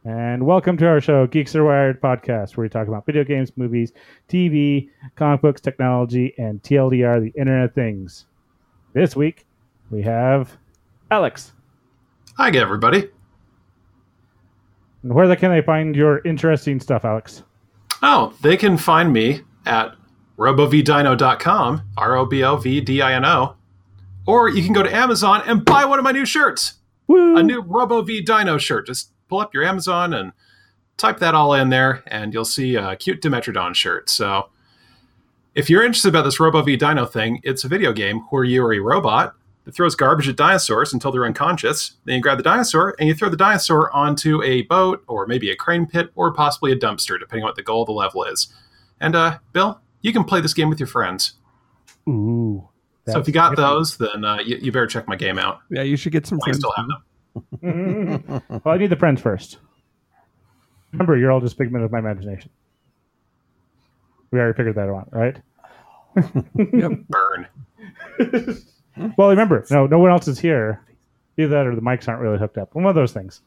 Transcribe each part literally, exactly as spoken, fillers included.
And welcome to our show, Geeks Are Wired podcast, where we talk about video games, movies, T V, comic books, technology, and T L D R, the Internet of Things. This week, we have Alex. Hi, everybody. And where can they find your interesting stuff, Alex? Oh, they can find me at robo v dino dot com, R O B O V D I N O, or you can go to Amazon and buy one of my new shirts. Woo! A new RoboVDino shirt. Just pull up your Amazon and type that all in there, and you'll see a cute Dimetrodon shirt. So if you're interested about this RoboVDino thing, it's a video game where you are a robot that throws garbage at dinosaurs until they're unconscious. Then you grab the dinosaur, and you throw the dinosaur onto a boat, or maybe a crane pit, or possibly a dumpster, depending on what the goal of the level is. And, uh, Bill, you can play this game with your friends. Ooh. So if you got those, then uh, you, you better check my game out. Yeah, you should get some I friends. still have them. Well, I need the friends first. Remember, you're all just figment of my imagination. We already figured that out, right? Yep. Burn. Well, remember, no, no one else is here. Either that or the mics aren't really hooked up. One of those things.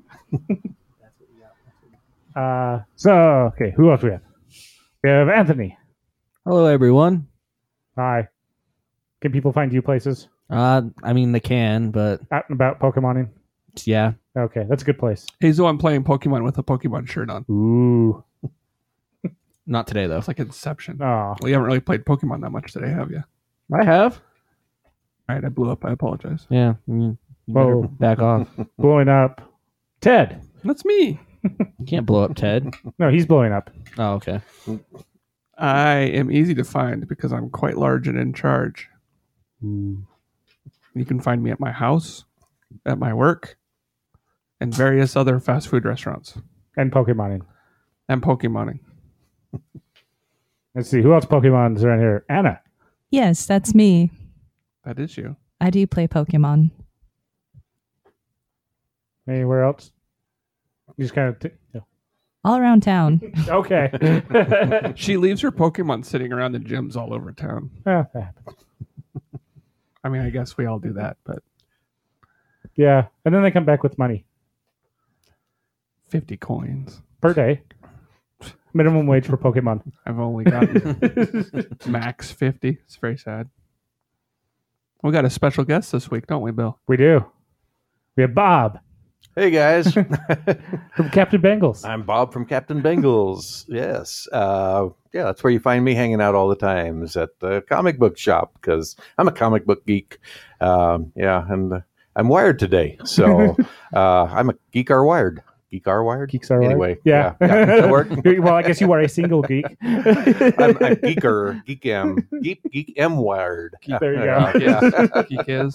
uh, so, okay, who else we have? We have Anthony. Hello, everyone. Hi. Can people find you places? Uh, I mean, they can, but Out and about Pokemoning? yeah. Okay, that's a good place. Hey, so I'm playing Pokemon with a Pokemon shirt on. Ooh. Not today, though. It's like Inception. Oh. Well, you haven't really played Pokemon that much today, have you? I have. All right, I blew up. I apologize. Yeah. You you better Whoa. back off. Blowing up. Ted. That's me. You can't blow up Ted. No, he's blowing up. Oh, okay. I am easy to find because I'm quite large and in charge. Ooh. You can find me at my house, at my work, and various other fast food restaurants. And Pokemoning. And Pokemoning. Let's see, who else Pokemon's around here? Anna. Yes, that's me. That is you. I do play Pokemon. Anywhere else? You just kind of... T- no. All around town. Okay. She leaves her Pokemon sitting around the gyms all over town. Ah, that happens. I mean, I guess we all do that, but Yeah, and then they come back with money fifty coins. per day. Minimum wage for Pokemon. I've only gotten max fifty. It's very sad. We got a special guest this week, don't we, Bill? We do. We have Bob Hey guys, from Captain Bengals. I'm Bob from Captain Bengals. Yes, uh, yeah, that's where you find me hanging out all the time, is at the comic book shop, because I'm a comic book geek. Um, yeah, and uh, I'm wired today, so uh, I'm a geek are wired. Geek are wired. Geeks are anyway. right. Yeah. yeah, yeah, that work? Well, I guess you are a single geek. I'm, I'm geeker, geek am, geek geek am wired. There you Yeah, go. yeah. Geek is.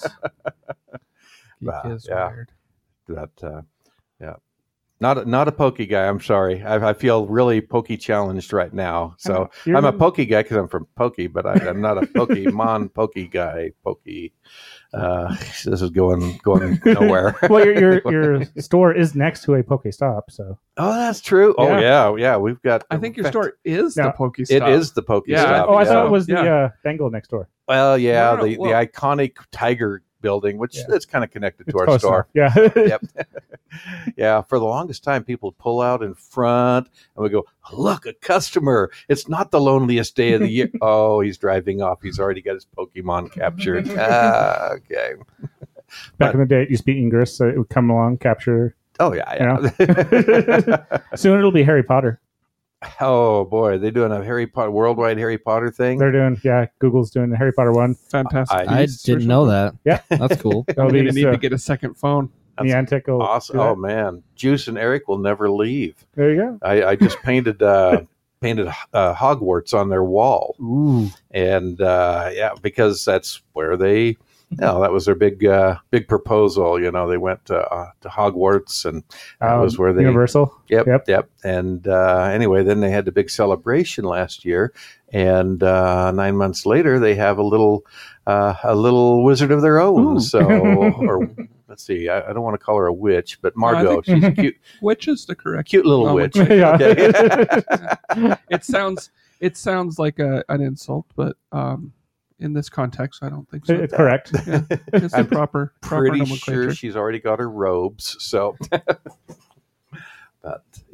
Geek Uh, is yeah. weird. that uh, yeah, not a, not a pokey guy. I'm sorry. I, I feel really pokey challenged right now. So You're- I'm a pokey guy because I'm from Pokey, but I, I'm not a Pokemon pokey guy. Pokey. Uh, this is going going nowhere. Well, your, your your store is next to a Pokestop, so Oh, that's true. Oh Yeah. yeah, yeah. We've got. I think your in fact, store is No, the Poke It Stop. is the Pokey Yeah. Stop. oh, I yeah. thought it was the Yeah. uh, Bengal next door. Well, yeah, No, no, no, the well- the iconic Tiger building, which Yeah. it's kind of connected to It's our close store. enough. Yeah. Yep. Yeah, for the longest time, people would pull out in front and we go, look, a customer. It's not the loneliest day of the year. Oh, he's driving off. He's already got his Pokemon captured. Ah, okay. Back in the day, it used to be Ingress, so it would come along, capture. Oh, yeah, yeah. Soon it'll be Harry Potter. Oh, boy. They're doing a Harry Potter, worldwide Harry Potter thing. They're doing, yeah, Google's doing the Harry Potter one. Fantastic. I- I Beasts or didn't know something. that. Yeah. That's cool. That'll I'm be going to need so- to get a second phone. That's Niantic will awesome. do that. Oh, man. Juice and Eric will never leave. There you go. I, I just painted uh, painted uh, Hogwarts on their wall. Ooh. And uh, yeah, because that's where they, you know, that was their big, uh, big proposal. You know, they went to, uh, to Hogwarts, and that Um, was where they. Universal. Yep, Yep. yep. And uh, anyway, then they had the big celebration last year, and uh, nine months later, they have a little, uh, a little wizard of their own. Ooh. So, or let's see, I, I don't want to call her a witch, but Margot, think- she's a cute, Which is the correct. cute little Oh, witch. witch. Yeah. Okay. It sounds it sounds like a, an insult, but um, in this context, I don't think so. It's correct. Yeah, it's the I'm proper, proper Pretty nomenclature. sure she's already got her robes. So,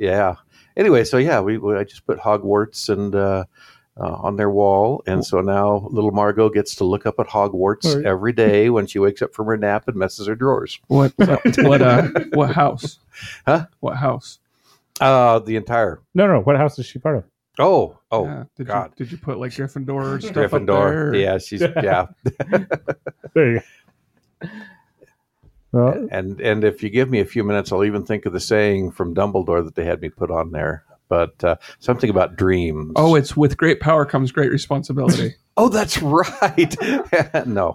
yeah. Anyway, so yeah, we, we I just put Hogwarts and uh, uh, on their wall, and so now little Margot gets to look up at Hogwarts Right. every day when she wakes up from her nap and messes her drawers. What what what, uh, what house? Huh? What house? Uh, the entire. No, no. What house is she part of? Oh, oh, Yeah. Did God. you did you put like Gryffindor or stuff up Gryffindor. there? Yeah, she's yeah. There you go. Well, And and if you give me a few minutes, I'll even think of the saying from Dumbledore that they had me put on there. But uh, something about dreams. Oh, it's with great power comes great responsibility. oh, that's right. no.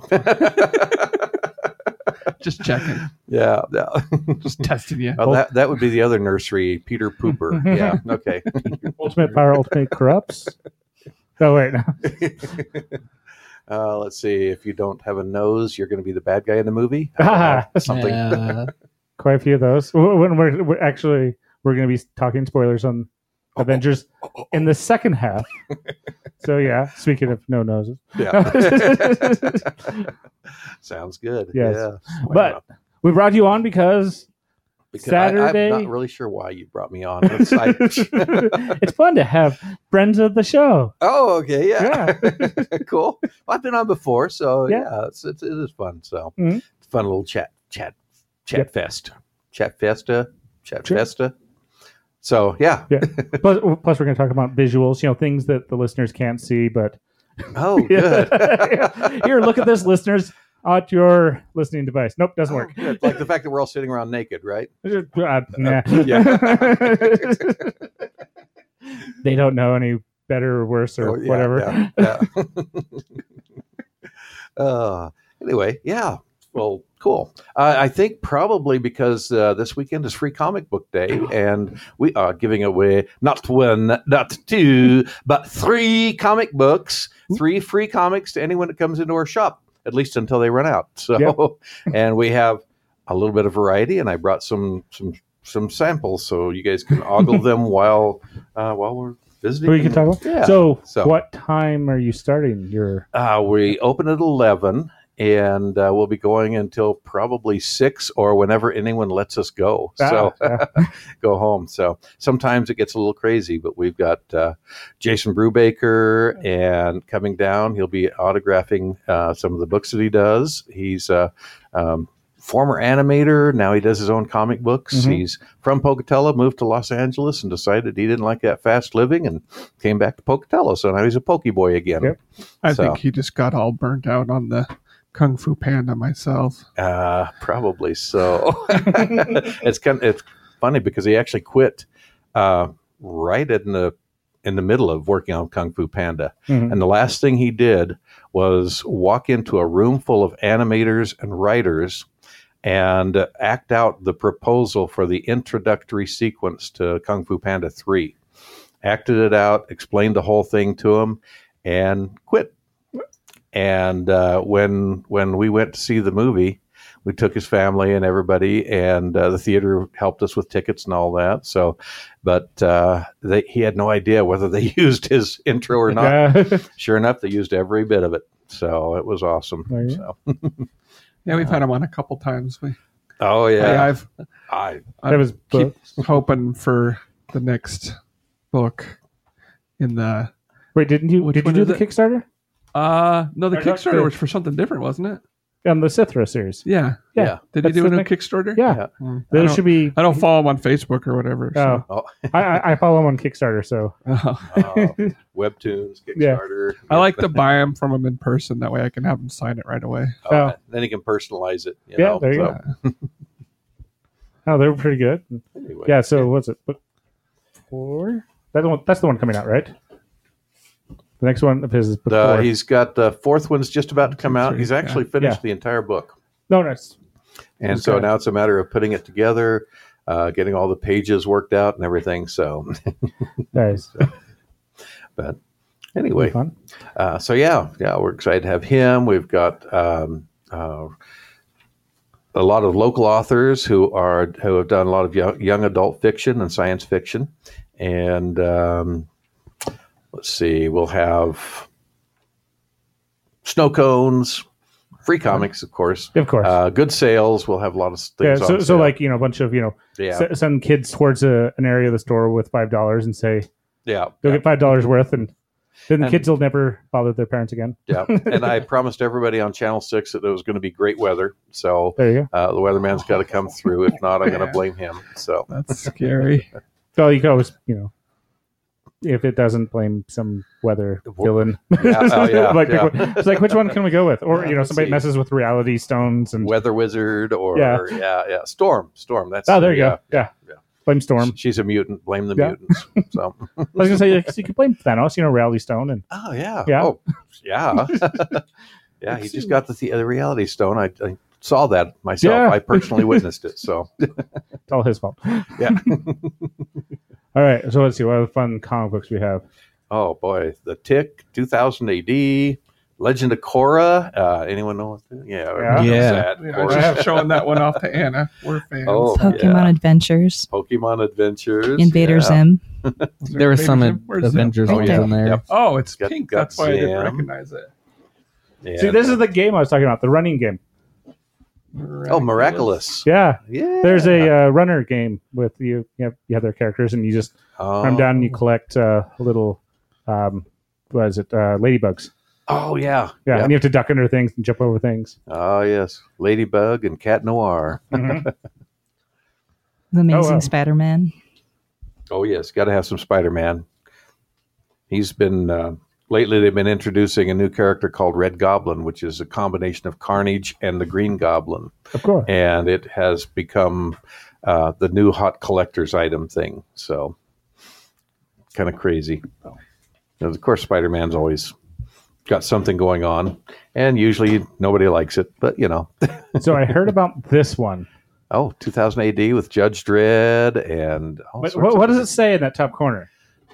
Just checking. yeah, yeah. Just testing you. Oh, that that would be the other nursery, Peter Pooper. Yeah. Okay. ultimate power, ultimate corrupts. Oh wait, no. Uh, let's see. If you don't have a nose, you're going to be the bad guy in the movie. Ah, Something. Yeah. quite a few of those. When we're, we're actually we're going to be talking spoilers on Avengers in the second half. So yeah, speaking of no noses, Yeah. Sounds good. Yes. Yeah. but we brought you on because Because I- Saturday- I'm not really sure why you brought me on. It's like- it's fun to have friends of the show. oh, okay. Yeah. Yeah. cool. Well, I've been on before, so Yeah. yeah, it's, it's, it is fun. So Mhm. it's a fun little chat, chat, chat Yep. fest, chat festa, chat Sure. festa. So yeah. Yeah. Plus, plus, we're going to talk about visuals. You know, things that the listeners can't see, but Oh, good. here, look at this, listeners, at your listening device. Nope, doesn't Oh, work. good. Like the fact that we're all sitting around naked, right? Uh, nah. Yeah. They don't know any better or worse or Oh, yeah, whatever. Yeah. yeah. uh, anyway, yeah. Well, cool. Uh, I think probably because uh, this weekend is Free Comic Book Day, and we are giving away not one, not two, but three comic books, three free comics to anyone that comes into our shop, at least until they run out. So, Yep. and we have a little bit of variety, and I brought some some some samples so you guys can ogle them while uh, while we're visiting. We can talk about. Yeah. So, So- what time are you starting your? Uh, we open at eleven, and uh, we'll be going until probably six or whenever anyone lets us go. So Ah, yeah. go home. So sometimes it gets a little crazy, but we've got uh, Jason Brubaker and coming down. He'll be autographing uh, some of the books that he does. He's a um, former animator. Now he does his own comic books. Mhm. He's from Pocatello, moved to Los Angeles, and decided he didn't like that fast living and came back to Pocatello. So now he's a Poke Boy again. Yep. I So- think he just got all burnt out on the Kung Fu Panda myself. Uh, probably so. it's kind of, it's funny because he actually quit uh, right in the in the middle of working on Kung Fu Panda, Mhm. and the last thing he did was walk into a room full of animators and writers and uh, act out the proposal for the introductory sequence to Kung Fu Panda three. Acted it out, explained the whole thing to him, and quit. And uh, when when we went to see the movie, we took his family and everybody, and uh, the theater helped us with tickets and all that. So, but uh, they, he had no idea whether they used his intro or not. Yeah. Sure enough, they used every bit of it. So it was awesome. Oh, yeah. So, Yeah, we've had him on a couple times. We, oh yeah. yeah, I've I, I That was keep books. hoping for the next book in the. Wait, didn't you? Which Did you one do is the it? Kickstarter Uh no, the Or not Kickstarter the- was for something different, wasn't it? on the Sithra series? Yeah. Yeah. Yeah. Did he That's do the a new next- Kickstarter? Yeah, Yeah. Mm. I, there don't, should be. I don't follow him on Facebook or whatever. So. oh, I, I, I follow him on Kickstarter, so Oh. uh, Webtoons, Yeah. Kickstarter. I like to buy him from him in person. That way I can have him sign it right away. Oh, Oh. Then he can personalize it. You Yeah, know? there you So, go. oh, they were pretty good. Anyway. Yeah. So what's it? Book four? That's the one. That's the one coming out, right? The next one of his is book The, four. he's got the fourth one's just about to come out. Three, He's actually yeah. finished Yeah. the entire book. No, nice. And so Okay. now it's a matter of putting it together, uh, getting all the pages worked out and everything. So, Nice. but anyway, Fun. uh, so yeah, yeah, we're excited to have him. We've got um, uh, a lot of local authors who are who have done a lot of young, young adult fiction and science fiction. And um, let's see, we'll have Snow Cones, free comics, of course. Of course. Uh, good sales. We'll have a lot of yeah. things So, on so sale. like you know, a bunch of you know, yeah, s- send kids towards a, an area of the store with five dollars and say, yeah, "Go yeah. get five dollars worth," and then the And- kids will never bother their parents again. Yeah, and I promised everybody on Channel Six that it was going to be great weather. So There you go. uh, the weatherman's got to come through. If not, I'm going to Yeah. blame him. So That's scary. So you can always, you know, if it doesn't, blame some weather villain. Yeah, oh, yeah, like, yeah. It's like, which one can we go with? Or Yeah, you know, let's somebody see. messes with reality stones and Weather Wizard or Yeah. yeah, yeah, Storm, Storm. That's oh, there you yeah. go. Yeah, Yeah. blame Storm. She's a mutant. Blame the Yeah. mutants. So I was gonna say like, you could blame Thanos. You know, reality stone and oh yeah, Yeah. oh yeah, yeah. He just got the, the reality stone. I, I saw that myself. Yeah. I personally witnessed it. So it's all his fault. yeah. All right, so let's see what other fun comic books we have. Oh boy, The Tick, two thousand A D, Legend of Korra. Uh, anyone know? What that- yeah, Yeah. Yeah. That, Yeah, I Korra. was just showing that one off to Anna. We're fans. Oh, Pokemon yeah. Adventures, Pokemon Adventures, Invader yeah. Zim. Was There were some Zim? Where's Zim? Avengers Right ones there. in there. Yep. Oh, it's Got- pink. got That's why I didn't Zim. recognize it. Yeah. See, this is the game I was talking about, the running game. Oh, Miraculous. Yeah, Yeah. there's a uh, runner game with you. You have, you have their characters, and you just oh. run down and you collect uh, little, um, what is it, uh, ladybugs. Oh yeah. Yeah, Yep. and you have to duck under things and jump over things. Oh yes, Ladybug and Cat Noir. Mhm. The Amazing wow. Spider-Man. Oh yes, got to have some Spider-Man. He's been uh, lately. They've been introducing a new character called Red Goblin, which is a combination of Carnage and the Green Goblin, Of course. and it has become uh, the new hot collector's item thing. So kind of crazy. And of course, Spider-Man's always got something going on, and usually nobody likes it. But you know, So I heard about this one. oh, two thousand A D with Judge Dredd and all But sorts what, of what does it say in that top corner?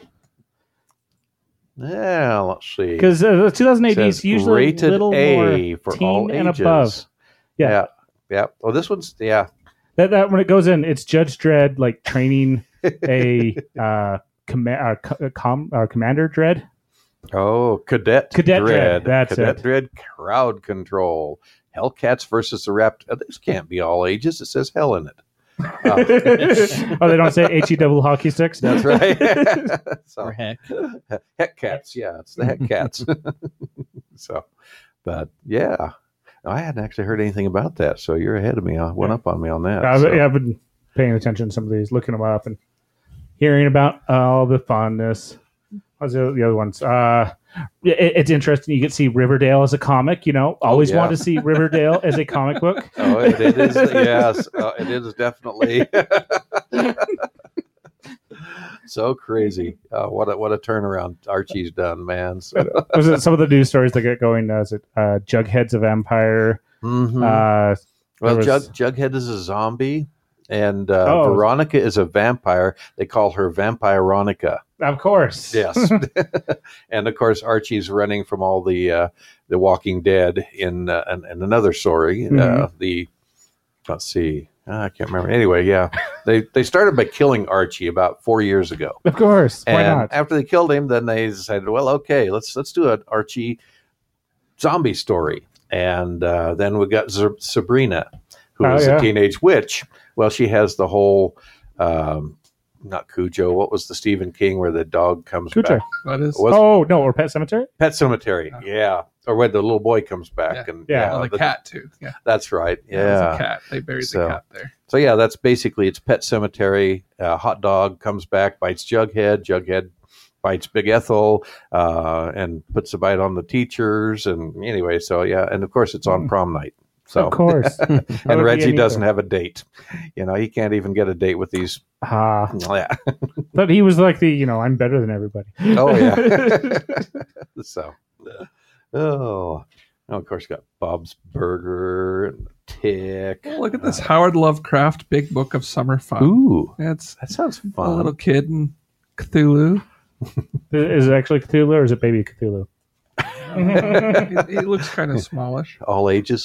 Yeah, let's see. Because uh, two thousand A D is Says usually rated a little A more for teen all and ages. above. Yeah. yeah, yeah. Oh, this one's yeah. That, that when it goes in, it's Judge Dredd like training a uh, com- uh, co- com- uh, Commander Dredd. Oh, Cadet Cadet Dread. Dread, that's Cadet it. Dread Crowd Control. Hellcats versus the Rapt. Oh, this can't be all ages. It says hell in it. Oh, oh, they don't say H E double hockey sticks. that's right. so, Or heck. heck cats. Yeah, it's the heck cats. so, but yeah, I hadn't actually heard anything about that. So you're ahead of me. I went up on me on that. I've, so. yeah, I've been paying attention to some of these, looking them up, and hearing about all the fondness. What's the, the other ones? Uh, it, it's interesting. You get to see Riverdale as a comic. You know, always yeah. wanted to see Riverdale as a comic book. Oh, it, it is. Yes, uh, it is definitely. So crazy. Uh, what a what a turnaround Archie's done, man. So, Was it some of the news stories that get going? Uh, is it uh, Jughead's of Empire? mhm. Uh, well, there was- Jug, Jughead is a zombie, and uh, Oh. Veronica is a vampire. They call her Vampironica. of course. Yes, and of course Archie's running from all the uh, the Walking Dead in uh, in, in another story. Uh, Mhm. the let's see, I can't remember. Anyway, yeah, they they started by killing Archie about four years ago. Of course. Why And not? after they killed him, then they decided, well, okay, let's let's do an Archie zombie story. And uh, then we got Z- Sabrina, who Oh, is yeah. a teenage witch. Well, she has the whole, um, not Cujo. What was the Stephen King where the dog comes Cujo. back? That is. Was Oh no, or Pet Cemetery. Pet Cemetery? Yeah, or when the little boy comes back, Yeah. and Yeah. Oh, the, cat too. Yeah. That's right. Yeah. It was Yeah. a cat. They buried So- the cat there. So yeah, that's basically it's Pet Cemetery. Uh, hot dog comes back, bites Jughead. Jughead bites Big Ethel, uh, and puts a bite on the teachers. And anyway, so yeah, and of course it's on prom night. So Of course. and Reggie doesn't have a date. You know, he can't even get a date with these. Ah, Yeah. but he was like the, you know, I'm better than everybody. Oh yeah. so, oh, oh, of course, you got Bob's Burger and Tick. Oh, look at this Howard Lovecraft Big Book of Summer Fun. Ooh, It's that sounds a fun. little kid and Cthulhu. Is it actually Cthulhu or is it baby Cthulhu? he, he looks kind of smallish. All ages.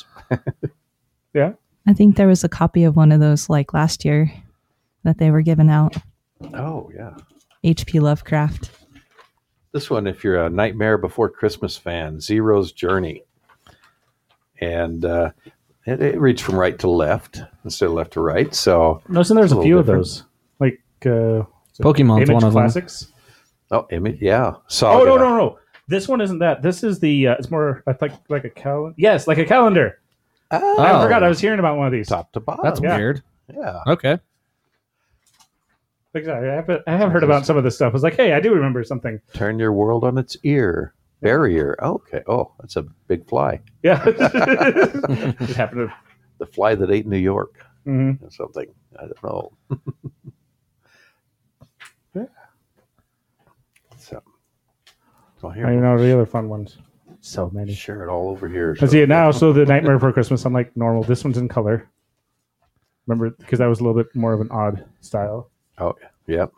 I think there was a copy of one of those like last year that they were giving out. Oh yeah. H P Lovecraft. This one, if you're a Nightmare Before Christmas fan, Zero's Journey. and uh, it, it reads from right to left instead of left to right. So Noticing there's it's a a few little of different. those, like uh, is it Pokemon's Image one of them. Classics. oh, image, yeah. Oh Saga. no no no! This one isn't that. This is the. Uh, it's more I think like a calendar. Yes, like a calendar. Oh, I forgot I was hearing about one of these. top to bottom. That's Yeah. weird. yeah. Okay. Exactly. I have, I have heard about some of this stuff. I was like, hey, I do remember something. Turn your world on its ear. Barrier. Okay. Oh, that's a big fly. Yeah. It happened to. The fly that ate New York Mhm. or something. I don't know. Yeah. So, so I here, don't know the other fun ones. So many. share it all over here. I so- see it now. So the Nightmare Before Christmas, unlike normal, this one's in color. Remember, because that was a little bit more of an odd style. Oh, yep.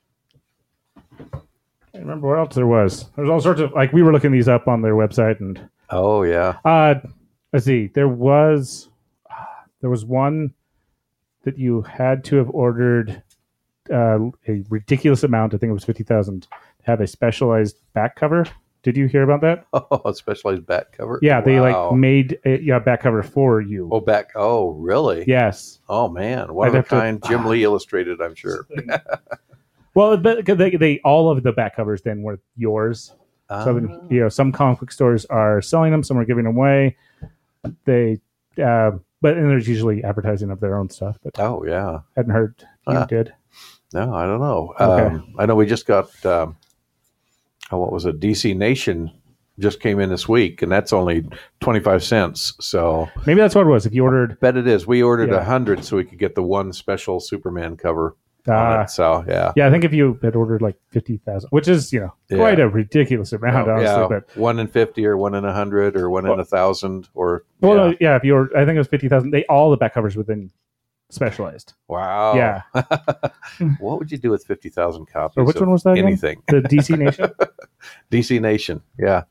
I remember what else there was. There's all sorts of like we were looking these up on their website, and Oh, yeah. uh, let's see, there was there was one that you had to have ordered uh, a ridiculous amount. I think it was fifty thousand. To have a specialized back cover. Did you hear about that? Oh, a specialized back cover. Yeah, they Wow. like made a yeah, back cover for you. Oh, back. Oh, really? Yes. Oh, man. One I'd of a have to- kind. Jim Lee illustrated, I'm sure. Well, but they, they all of the back covers then were yours. So Ah. you know, some comic book stores are selling them, some are giving them away. They, uh, but and there's usually advertising of their own stuff. But Oh, yeah. hadn't heard you Ah. did. No, I don't know. Okay. Um, I know we just got, um, oh, what was it? D C Nation just came in this week, and that's only twenty-five cents. So Maybe that's what it was. If you ordered, bet it is. We ordered a Yeah. hundred so we could get the one special Superman cover on uh, it. So, yeah. yeah, I think if you had ordered like fifty thousand, which is you know Yeah. quite a ridiculous amount, Oh, honestly. yeah, But one in fifty or one in a hundred or one in Well- a thousand or well, yeah. no, yeah, if you were, I think it was fifty thousand. They all the back covers were then specialized. Wow. Yeah. What would you do with fifty thousand copies? So which of one was that again? Anything. The D C Nation. D C Nation. Yeah.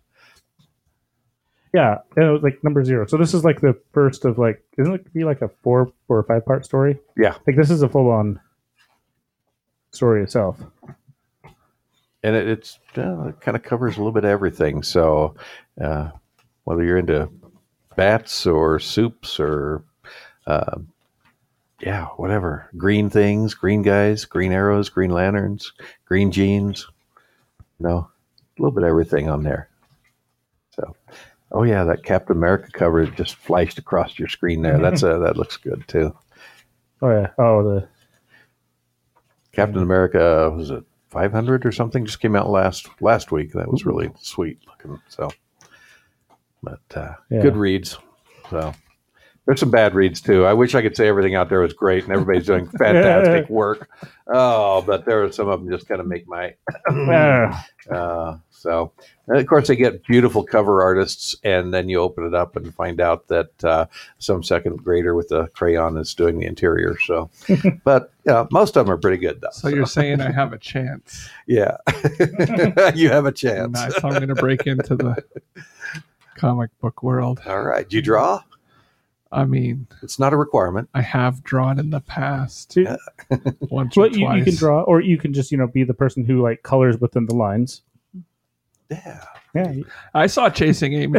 Yeah, and it was like number zero. So this is like the first of like, isn't it be like a four, four or five part story? Yeah. Like this is a full on story itself. And it, it's uh, it kind of covers a little bit of everything. So uh, whether you're into bats or soups or uh, yeah, whatever, green things, green guys, green arrows, green lanterns, green jeans, no, a little bit of everything on there. So, oh yeah, that Captain America cover just flashed across your screen there. That's uh, that looks good too. Oh yeah. Oh the Captain America, was it five hundred or something? Just came out last last week. That was really sweet looking. So, but uh, Yeah. good reads. So there's some bad reads too. I wish I could say everything out there was great and everybody's doing fantastic work. Oh, but there are some of them just kind of make my. uh, Uh, so, and of course, they get beautiful cover artists, and then you open it up and find out that uh, some second grader with a crayon is doing the interior. So, but yeah, most of them are pretty good, though. So you're saying I have a chance? Yeah, you have a chance. Nice. I'm going to break into the comic book world. All right, you draw. I mean, It's not a requirement. I have drawn in the past See- once or well, you, twice. you can draw, or you can just you know be the person who like colors within the lines. Yeah. Yeah. you- I saw Chasing Amy.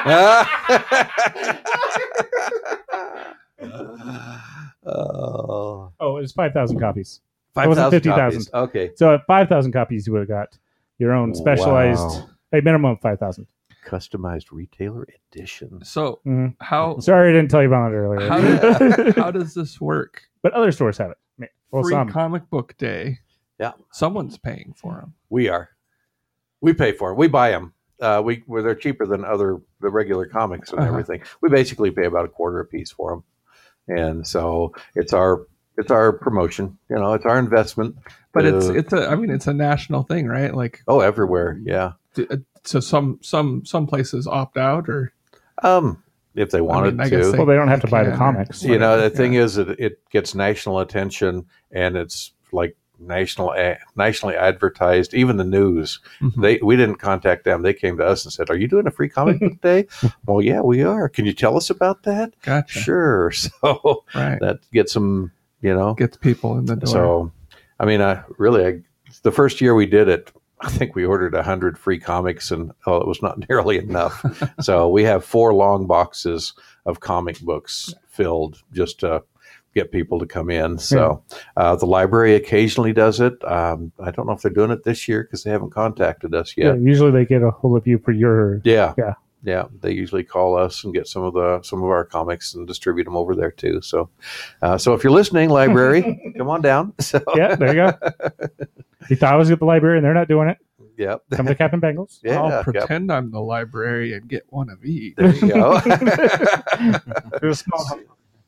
oh, Oh, it's five thousand copies. five wasn't thousand fifty thousand. copies. Okay. So at five thousand copies, you would have got your own specialized, Wow. a minimum of five thousand. Customized retailer edition. So Mm-hmm. how Sorry, I didn't tell you about it earlier. how, did, how does this work? But other stores have it. Well, Free some. comic book day. Yeah. Someone's paying for them. We are. We pay for them. We buy them. Uh, we where they're cheaper than other the regular comics and Uh-huh. everything. We basically pay about a quarter a piece for them, and so it's our it's our promotion. You know, it's our investment. But it's Uh, it's a I mean it's a national thing, right? Like oh everywhere. Yeah. d- uh, so some some some places opt out or Um, if they wanted I guess to. they- Well, they don't have to buy the can, comics. you know, the Yeah. thing is that it gets national attention, and it's like national a- nationally advertised. Even the news. Mhm. They we didn't contact them. They came to us and said, "Are you doing a free comic book day?" Well, yeah, we are. Can you tell us about that? gotcha. Sure. So Right. that gets them, you know. Gets people in the door. So, I mean, I really, I, the first year we did it, I think we ordered a hundred free comics, and oh, it was not nearly enough. So we have four long boxes of comic books filled just to get people to come in. So uh, the library occasionally does it. Um, I don't know if they're doing it this year because they haven't contacted us Yeah, yet. usually they get a hold of you for your. Yeah, Yeah. yeah. They usually call us and get some of the some of our comics and distribute them over there too. So, uh, so if you're listening, library, come on down. So Yeah, there you go. You thought I was at the library and they're not doing it. Yep. Come to Captain Bengals. Yeah, I'll yep. pretend I'm the library and get one of each. There you go. There's a small.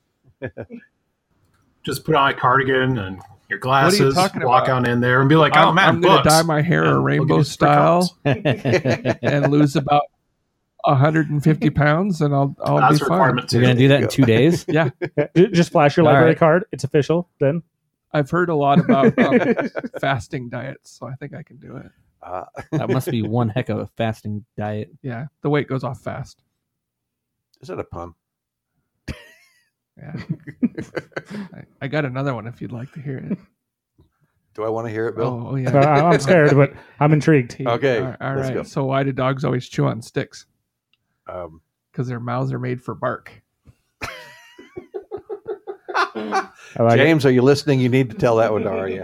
Just put on a cardigan and your glasses, talking walk about? on in there and be like, oh, I'm, man, I'm going to books. dye my hair And a we'll give rainbow you some free style comics. and lose about one hundred fifty pounds, and I'll I'll That's be a fine. requirement, too. You're gonna do that in two days. Yeah, Yeah, ju- just flash your All library right. card. It's official. Then I've heard a lot about um, fasting diets, so I think I can do it. Uh, That must be one heck of a fasting diet. Yeah, the weight goes off fast. is that a pun? Yeah, I, I got another one if you'd like to hear it. Do I want to hear it, Bill? Oh, oh, yeah. uh, I'm scared, but I'm intrigued. Okay, All, all let's right. go. So why do dogs always chew on sticks? Um, Because their mouths are made for bark. I like it. James, are you listening? You need to tell that one to Arya.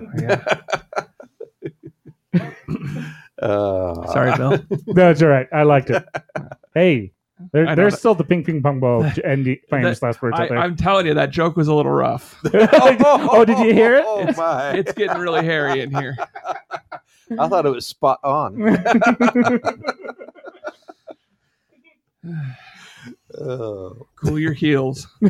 Yeah. Uh, Sorry, Bill. That's all right. I liked it. Hey, there, I there's don't- still the ping ping pong ball and the famous last words I, out there. I'm telling you, that joke was a little rough. Oh, did you hear it? Oh, my. It's getting really hairy in here. I thought it was spot on. Oh. Cool your heels. All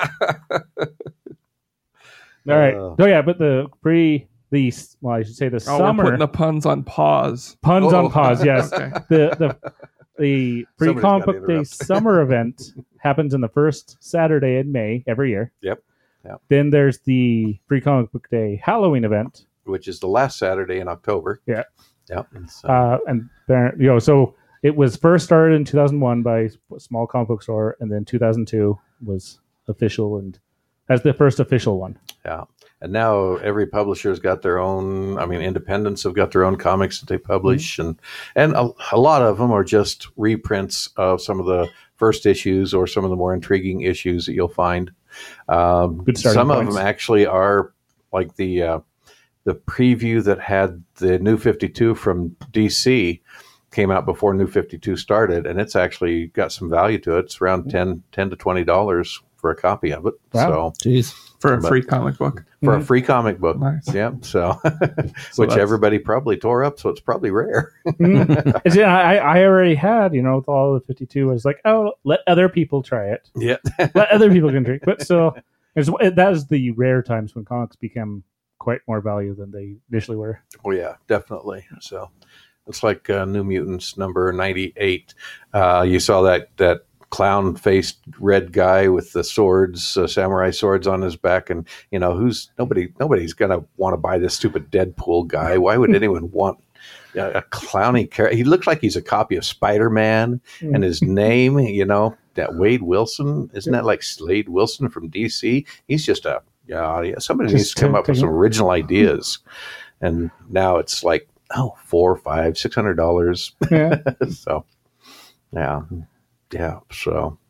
right. Uh. Oh yeah, but the pre the well, I should say the Oh, we're summer putting the puns on pause. puns Oh. on pause. Yes, Okay. the the the pre Somebody's comic gotta book day interrupt. summer event happens on the first Saturday in May every year. Yep. Yep. Then there's the pre comic book day Halloween event, Which is the last Saturday in October. Yeah. Yep. And so- uh, and there you know so. It was first started in two thousand one by a small comic book store, and then two thousand two was official, and that's the first official one. Yeah. And now every publisher's got their own, I mean, independents have got their own comics that they publish. Mm-hmm. And, and a, a lot of them are just reprints of some of the first issues or some of the more intriguing issues that you'll find. Um, Good starting some of points. them actually are like the, uh, the preview that had the New fifty-two from D C came out before New fifty-two started, and it's actually got some value to it. It's around ten, ten to twenty dollars for a copy of it. Wow. So Jeez. For a But- free comic book. for Mhm. a free comic book. Nice. Yeah. So, So which that's- everybody probably tore up. So it's probably rare. Mm. It's- yeah, I, I already had, you know, with all the fifty-two, I was like, oh, let other people try it. Yeah. Let other people can drink. But still, there's, that is the rare times when comics become quite more value than they initially were. Oh yeah, definitely. So it's like uh, New Mutants number ninety-eight. Uh, you saw that that clown faced red guy with the swords, uh, samurai swords on his back, and you know who's nobody. Nobody's gonna want to buy this stupid Deadpool guy. Why would anyone want a, a clowny character? He looks like he's a copy of Spider-Man, Mm. and his name, you know, that Wade Wilson, isn't that like Slade Wilson from D C? He's just a yeah. yeah, Somebody needs Just to come to- up with to- some original ideas, and now it's like oh, four, five, six hundred dollars. Yeah. So, yeah, yeah. So,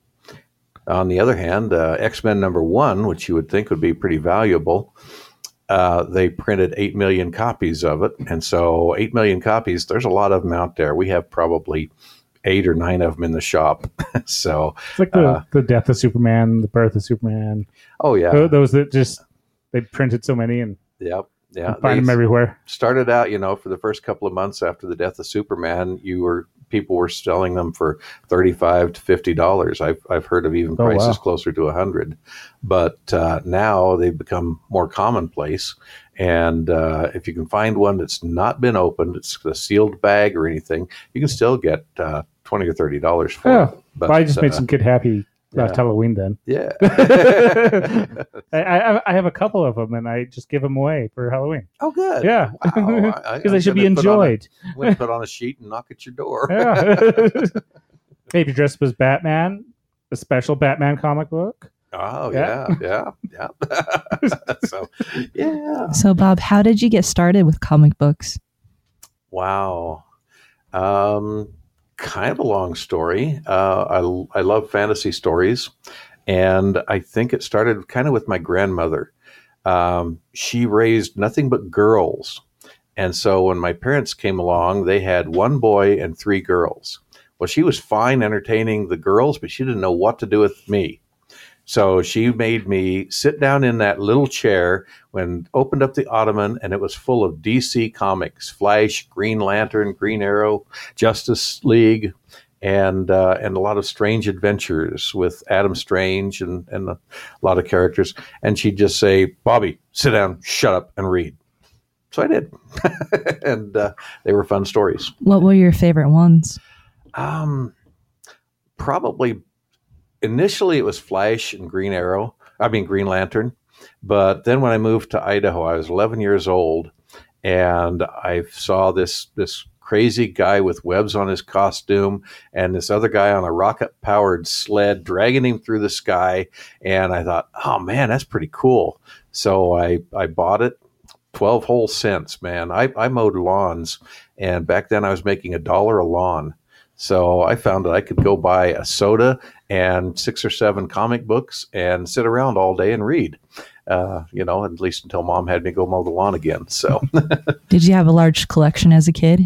on the other hand, uh, X-Men number one, which you would think would be pretty valuable, uh, they printed eight million copies of it, and so eight million copies. There's a lot of them out there. We have probably eight or nine of them in the shop. So, It's like the, Uh, the death of Superman, the birth of Superman. oh yeah, Tho- Those that just, they printed so many and yep, yeah. find They- them everywhere. started out, you know, for the first couple of months after the death of Superman, you were people were selling them for thirty-five to fifty dollars. I've I've heard of even Oh, prices wow. closer to a hundred, but uh, now they've become more commonplace. And uh, if you can find one that's not been opened, it's a sealed bag or anything, you can still get uh, twenty or thirty dollars for Yeah. it. But Well, I just made uh, some kid happy last yeah. Halloween then. yeah. I, I, I have a couple of them and I just give them away for Halloween. Oh, good. Yeah. Wow. I- Because I'm they should be gonna put on a- enjoyed. I'm going to put on a sheet and knock at your door. Yeah. Hey, if you dress up as Batman, a special Batman comic book. Oh Yeah. yeah, yeah, yeah. So, yeah. So, Bob, how did you get started with comic books? Wow. Um, kind of a long story. Uh, I, I love fantasy stories. And I think it started kind of with my grandmother. Um, she raised nothing but girls. And so when my parents came along, they had one boy and three girls. Well, she was fine entertaining the girls, but she didn't know what to do with me. So she made me sit down in that little chair when opened up the ottoman, and it was full of D C comics, Flash, Green Lantern, Green Arrow, Justice League, and uh, and a lot of strange adventures with Adam Strange and, and a lot of characters. And she'd just say, Bobby, sit down, shut up, and read. So I did. and uh, they were fun stories. What were your favorite ones? Um, probably initially it was Flash and Green Arrow. I mean, Green Lantern. But then when I moved to Idaho, I was eleven years old, and I saw this this crazy guy with webs on his costume and this other guy on a rocket-powered sled dragging him through the sky. And I thought, oh, man, that's pretty cool. So I, I bought it. twelve whole cents, man. I, I mowed lawns, and back then I was making a dollar a lawn. So I found that I could go buy a soda and six or seven comic books and sit around all day and read, uh, you know, at least until Mom had me go mow the lawn again. So, Did you have a large collection as a kid?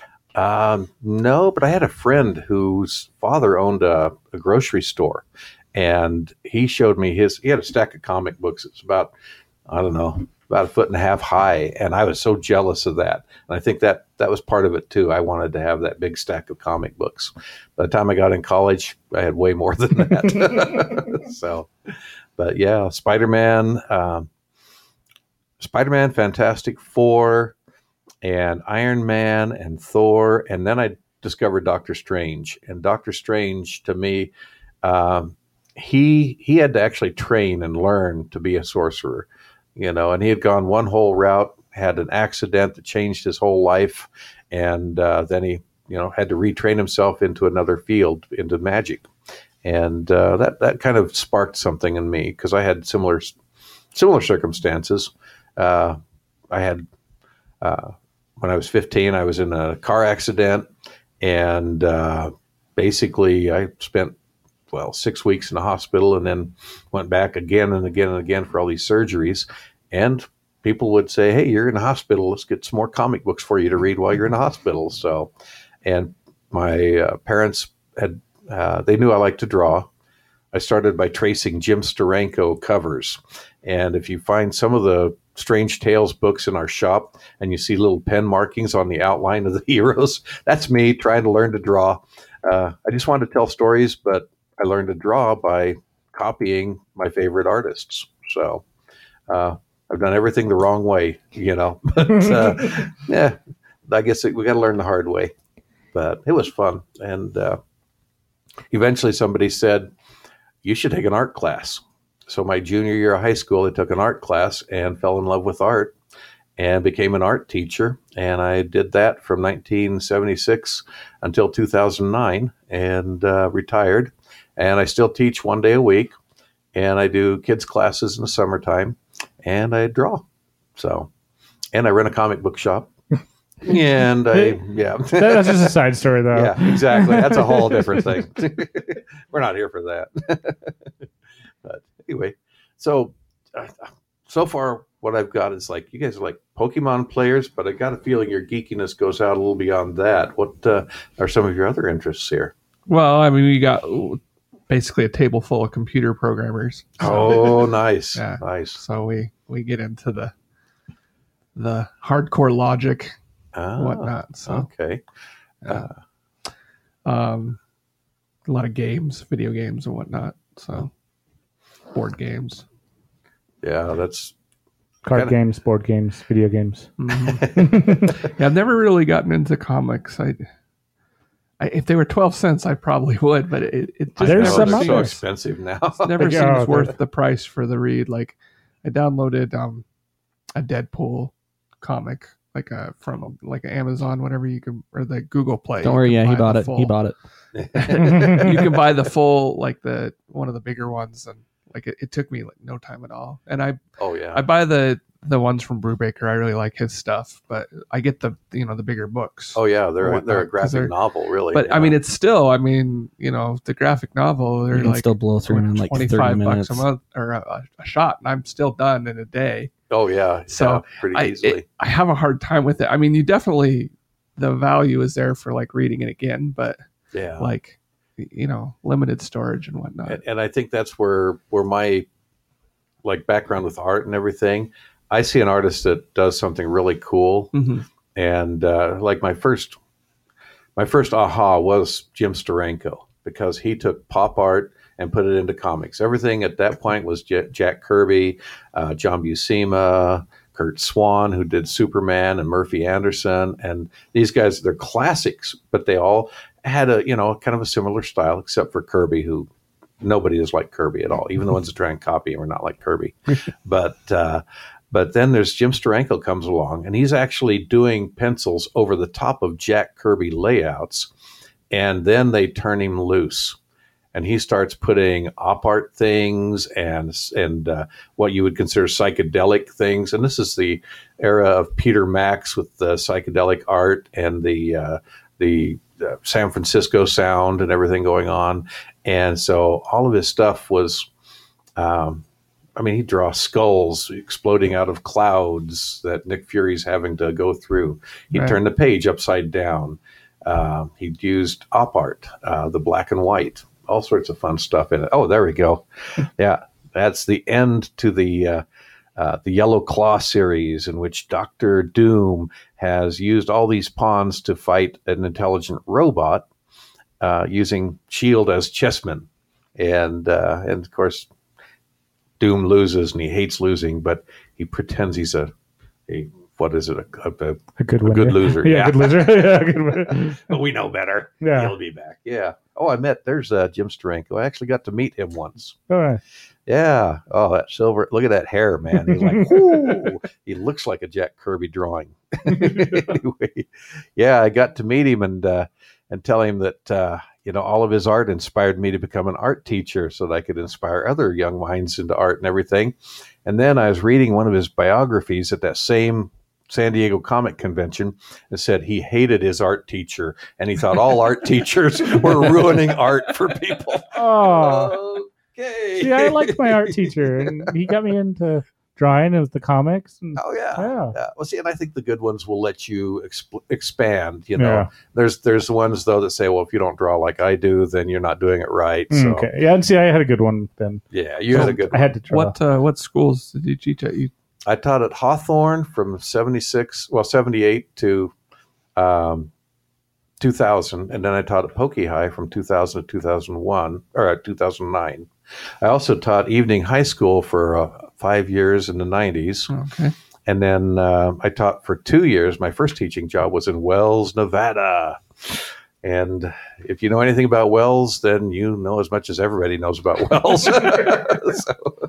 um, no, but I had a friend whose father owned a, a grocery store, and he showed me his, he had a stack of comic books. It's about, I don't know, about a foot and a half high. And I was so jealous of that. And I think that that was part of it too. I wanted to have that big stack of comic books. By the time I got in college, I had way more than that. so, but yeah, Spider-Man, um, Spider-Man, Fantastic Four, and Iron Man and Thor. And then I discovered Doctor Strange. And Doctor Strange, to me, um, he he had to actually train and learn to be a sorcerer. You know, and he had gone one whole route, had an accident that changed his whole life, and uh, then he, you know, had to retrain himself into another field, into magic, and uh, that that kind of sparked something in me because I had similar similar circumstances. Uh, I had uh, when I was fifteen, I was in a car accident, and uh, basically I spent well, six weeks in the hospital and then went back again and again and again for all these surgeries. And people would say, hey, you're in the hospital. Let's get some more comic books for you to read while you're in the hospital. So, and my uh, parents had, uh, they knew I liked to draw. I started by tracing Jim Steranko covers. And if you find some of the Strange Tales books in our shop and you see little pen markings on the outline of the heroes, that's me trying to learn to draw. Uh, I just wanted to tell stories, but I learned to draw by copying my favorite artists. So uh, I've done everything the wrong way, you know. But uh, yeah, I guess it, we got to learn the hard way. But it was fun. And uh, eventually somebody said, you should take an art class. So my junior year of high school, I took an art class and fell in love with art and became an art teacher. And I did that from nineteen seventy-six until two thousand nine and uh, retired. And I still teach one day a week, and I do kids classes in the summertime, and I draw. So, and I run a comic book shop. And I, yeah. That's just a side story, though. Yeah, exactly. That's a whole different thing. We're not here for that. But anyway, so, uh, so far what I've got is like, you guys are like Pokemon players, but I got a feeling your geekiness goes out a little beyond that. What uh, are some of your other interests here? Well, I mean, we got basically a table full of computer programmers. So, oh, nice, yeah. nice. So we, we get into the the hardcore logic, ah, whatnot. So okay, uh, um, a lot of games, video games, and whatnot. So board games. Yeah, that's card kinda... games, board games, video games. Mm-hmm. Yeah, I've never really gotten into comics. I. I, if they were twelve cents, I probably would, but it, it just There's never some seems, so expensive now. it never Like, seems oh, worth the- the price for the read. Like I downloaded um, a Deadpool comic, like a from like an Amazon, whatever you can, or the Google Play. Don't worry, You can yeah, he buy bought the it. full- He bought it. You can buy the full, like the one of the bigger ones, and like it, it took me like no time at all. And I Oh yeah, I buy the the ones from Brubaker. I really like his stuff, but I get the you know the bigger books. Oh yeah, they're whatnot, they're a 'cause graphic they're- novel, really. But yeah. I mean, it's still. I mean, you know, the graphic novel. They're You can like still blow through them in like thirty twenty-five minutes. bucks a month or a, a shot, and I'm still done in a day. oh yeah, So, yeah, pretty I easily. it, I have a hard time with it. I mean, you definitely the value is there for like reading it again, but yeah, like you know, limited storage and whatnot. and, and I think that's where where my like background with art and everything. I see an artist that does something really cool, hmm and uh, like my first my first aha was Jim Steranko, because he took pop art and put it into comics. Everything at that point was J- Jack Kirby, uh, John Buscema, Kurt Swan, who did Superman, and Murphy Anderson, and these guys, they're classics, but they all had a, you know, kind of a similar style, except for Kirby, who nobody is like Kirby at all. Even the ones that try and copy him are not like Kirby. but uh, but then there's Jim Steranko comes along, and he's actually doing pencils over the top of Jack Kirby layouts, and then they turn him loose. And he starts putting op art things and and uh, what you would consider psychedelic things. And this is the era of Peter Max with the psychedelic art and the uh, the uh, San Francisco sound and everything going on. And so all of his stuff was, um, I mean, he'd draw skulls exploding out of clouds that Nick Fury's having to go through. He'd Right. turn the page upside down. Uh, he'd used op art, uh, the black and white. All sorts of fun stuff in it. Oh, there we go. Yeah, that's the end to the uh, uh, the Yellow Claw series, in which Doctor Doom has used all these pawns to fight an intelligent robot uh, using Shield as chessmen, and uh, and of course, Doom loses and he hates losing, but he pretends he's a a what is it a, a, A good a winner. good loser. Yeah, good loser. yeah, good winner. But we know better. Yeah. He'll be back. Yeah. Oh, I met, there's uh, Jim Steranko. I actually got to meet him once. All right. Yeah. Oh, that silver. Look at that hair, man. He's like, whoo. He looks like a Jack Kirby drawing. Anyway, yeah, I got to meet him and, uh, and tell him that, uh, you know, all of his art inspired me to become an art teacher so that I could inspire other young minds into art and everything. And then I was reading one of his biographies at that same San Diego Comic Convention, and said he hated his art teacher and he thought all art teachers were ruining art for people. Oh, Okay. see, I liked my art teacher, and he got me into drawing of the comics. And, Oh yeah. yeah. Yeah. Well, see, and I think the good ones will let you exp- expand. You know, Yeah. there's there's the ones though that say, well, if you don't draw like I do, then you're not doing it right. So Okay. Yeah, and see, I had a good one then. yeah, you had a good. I had to draw. What uh, what schools did you teach at? You I taught at Hawthorne from seventy-six, well, seventy-eight to um, two thousand. And then I taught at Pokey High from two thousand to two thousand one, or uh, two thousand nine. I also taught evening high school for uh, five years in the nineties. okay? And then uh, I taught for two years. My first teaching job was in Wells, Nevada. And if you know anything about Wells, then you know as much as everybody knows about Wells. so,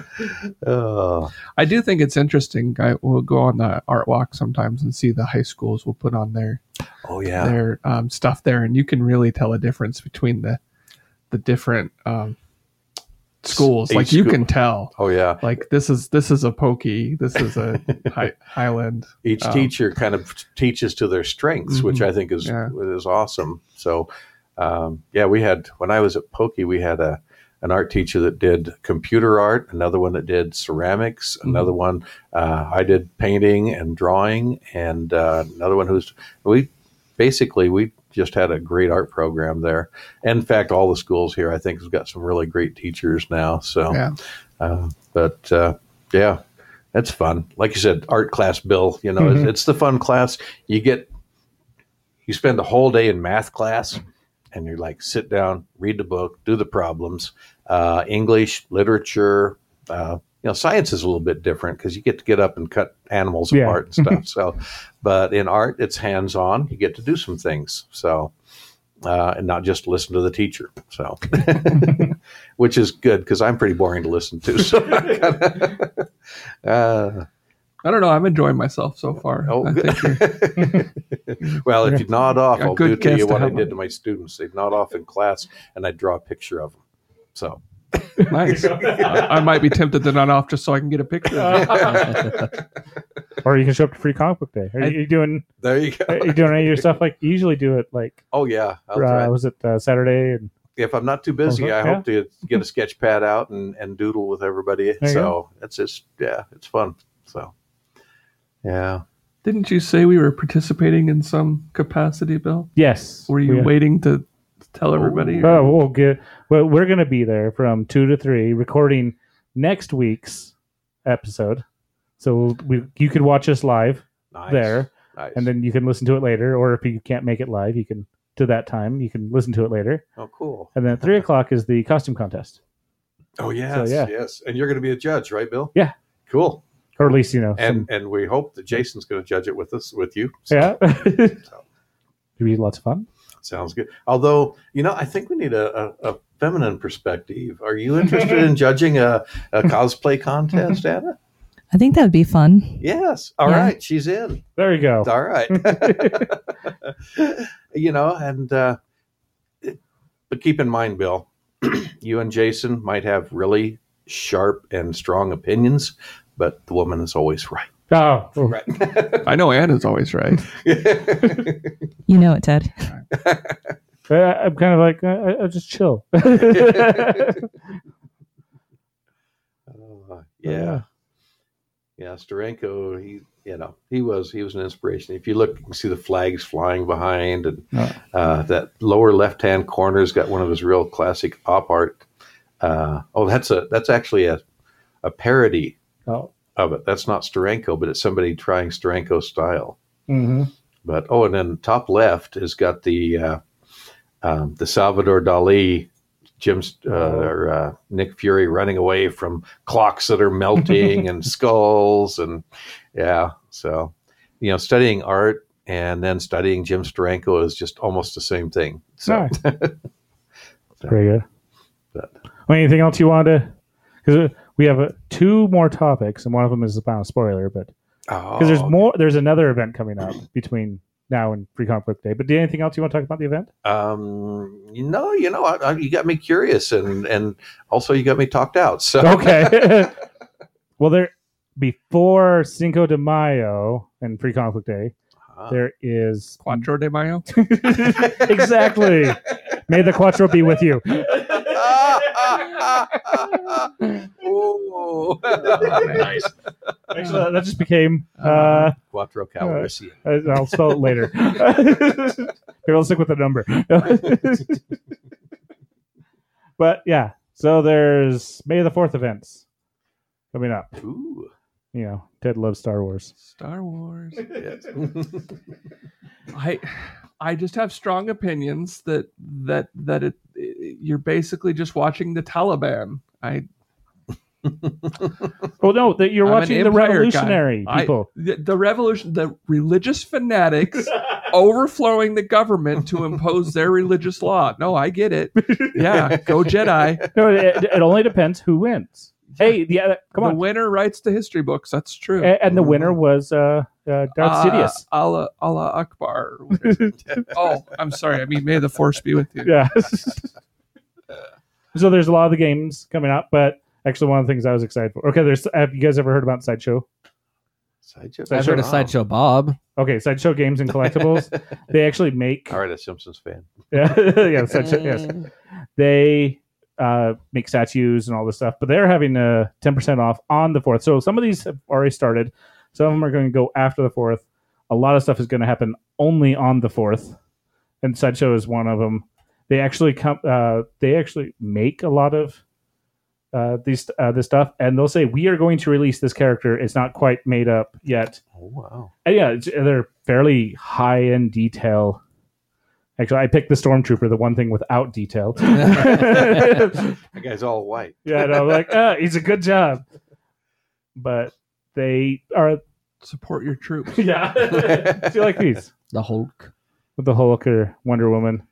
uh, I do think it's interesting. I will go on the art walk sometimes and see the high schools will put on their oh, yeah. their um, stuff there, and you can really tell a difference between the the different um, schools. Each Like you school- can tell. Oh, yeah. Like this is this is a Pokey. This is a high, Highland. Each Um, teacher kind of teaches to their strengths, which Mhm. I think is Yeah. is awesome. So, um, yeah, we had when I was at Pokey, we had a an art teacher that did computer art, another one that did ceramics, Mm-hmm. another one uh, I did painting and drawing, and uh, another one who's we basically we just had a great art program there. In fact, all the schools here I think has got some really great teachers now. So, Yeah. uh, but uh, yeah. That's fun. Like you said, art class, Bill, you know, Mhm. it's, it's the fun class. You get, you spend the whole day in math class and you're like, sit down, read the book, do the problems, uh, English, literature, uh, you know, science is a little bit different because you get to get up and cut animals Yeah. apart and stuff. So, but in art, it's hands on. You get to do some things. So, uh, and not just listen to the teacher. So, which is good because I'm pretty boring to listen to. So, uh, I don't know. I'm enjoying myself so far. oh, I good. think you're, Well, if you nod off, A I'll good do to you guest to what I have did on. to my students. They'd nod off in class, and I'd draw a picture of them. So Nice. I, I might be tempted to nod off just so I can get a picture of it. Or you can show up to Free Comic Book Day. Are you, you doing? There you go. Are you doing any of your stuff? Like you usually do it like. Oh yeah, I'll Uh, try. was it uh, Saturday? And If I'm not too busy, Oh, I yeah. hope to get a sketch pad out and, and doodle with everybody. you So it's just yeah, it's fun. So yeah. Didn't you say we were participating in some capacity, Bill? yes, Were you we- waiting to tell everybody? or- Oh, we'll get. Well, we're going to be there from two to three, recording next week's episode. So we, you could watch us live Nice. there, Nice. and then you can listen to it later. Or if you can't make it live, you can to that time you can listen to it later. oh, cool. And then at three o'clock is the costume contest, Oh yes, yeah. yes. And you're going to be a judge, right, Bill? Yeah. Cool. or at least you know. And some, and we hope that Jason's going to judge it with us, with you. So, yeah, it'll be lots of fun. sounds good. Although, you know, I think we need a, a, a feminine perspective. Are you interested in judging a, a cosplay contest, Anna? I think that would be fun. Yes. All right, Yeah. she's in. There you go. All right. You know, and uh, but keep in mind, Bill, you and Jason might have really sharp and strong opinions, but the woman is always right. Oh, oh, Right. I know Anna's always right. You know it, Ted. uh, I'm kind of like uh, I'll just chill. Uh, yeah. Yeah, Steranko, he, you know, he was he was an inspiration. If you look, you can see the flags flying behind, and Oh. uh, that lower left-hand corner's got one of his real classic op art. Uh, oh, that's a that's actually a a parody Oh. of it. That's not Steranko, but it's somebody trying Steranko style. Mm-hmm. But oh, and then top left has got the uh, um, the Salvador Dali, Jim uh, or uh, Nick Fury running away from clocks that are melting and skulls, and yeah. So, you know, studying art and then studying Jim Steranko is just almost the same thing. So, Nice. Very good. but, Well, anything else you want to? Because we have uh, two more topics, and one of them is about a spoiler, but oh, because there's more, there's another event coming up between now and Free Comic Book Day. But do you anything else you want to talk about the event? Um, you know, you know, I, I, you got me curious, and and also you got me talked out. So Okay. Well, there before Cinco de Mayo and Free Comic Book Day, Ah. there is Quattro de Mayo. exactly. May the Quattro be with you. Ooh. Nice. Actually, that just became. Uh, Quattro Calrissian. I'll spell it later. Maybe I'll stick with the number. But yeah, so there's May the Fourth events coming up. Ooh. You know, Ted loves Star Wars. Star Wars. Yes. I I just have strong opinions that that that it you're basically just watching the Taliban. I Oh no, that you're I'm an watching the Empire guy. revolutionary I- people. the, the revolution, the religious fanatics overflowing the government to impose their religious law. No, I get it. Yeah, go Jedi. No, it, it only depends who wins. Hey, the other, come the on. winner writes the history books. That's true. A- And the winner was uh, uh, Darth Sidious. Uh, Allah, Allah Akbar. Oh, I'm sorry. I mean, may the force be with you. Yeah. So there's a lot of the games coming up, but actually one of the things I was excited for. Okay, there's. Have you guys ever heard about Sideshow? Sideshow. I've heard of Wow. Sideshow Bob. Okay, Sideshow Games and Collectibles. They actually make. All right, a Simpsons fan. Yeah, yeah, Sideshow, yes. They uh, make statues and all this stuff, but they're having a ten percent off on the fourth. So some of these have already started. Some of them are going to go after the fourth. A lot of stuff is going to happen only on the fourth, and Sideshow is one of them. They actually come. Uh, they actually make a lot of uh, these uh, this stuff, and they'll say we are going to release this character. It's not quite made up yet. Oh wow. And yeah, it's, they're fairly high end detail. Actually, I picked the Stormtrooper, the one thing without detail. That guy's all white. Yeah, and I'm like, ah, he's a good job. But they are, Support your troops. yeah. Do you like these? The Hulk. With the Hulk or Wonder Woman.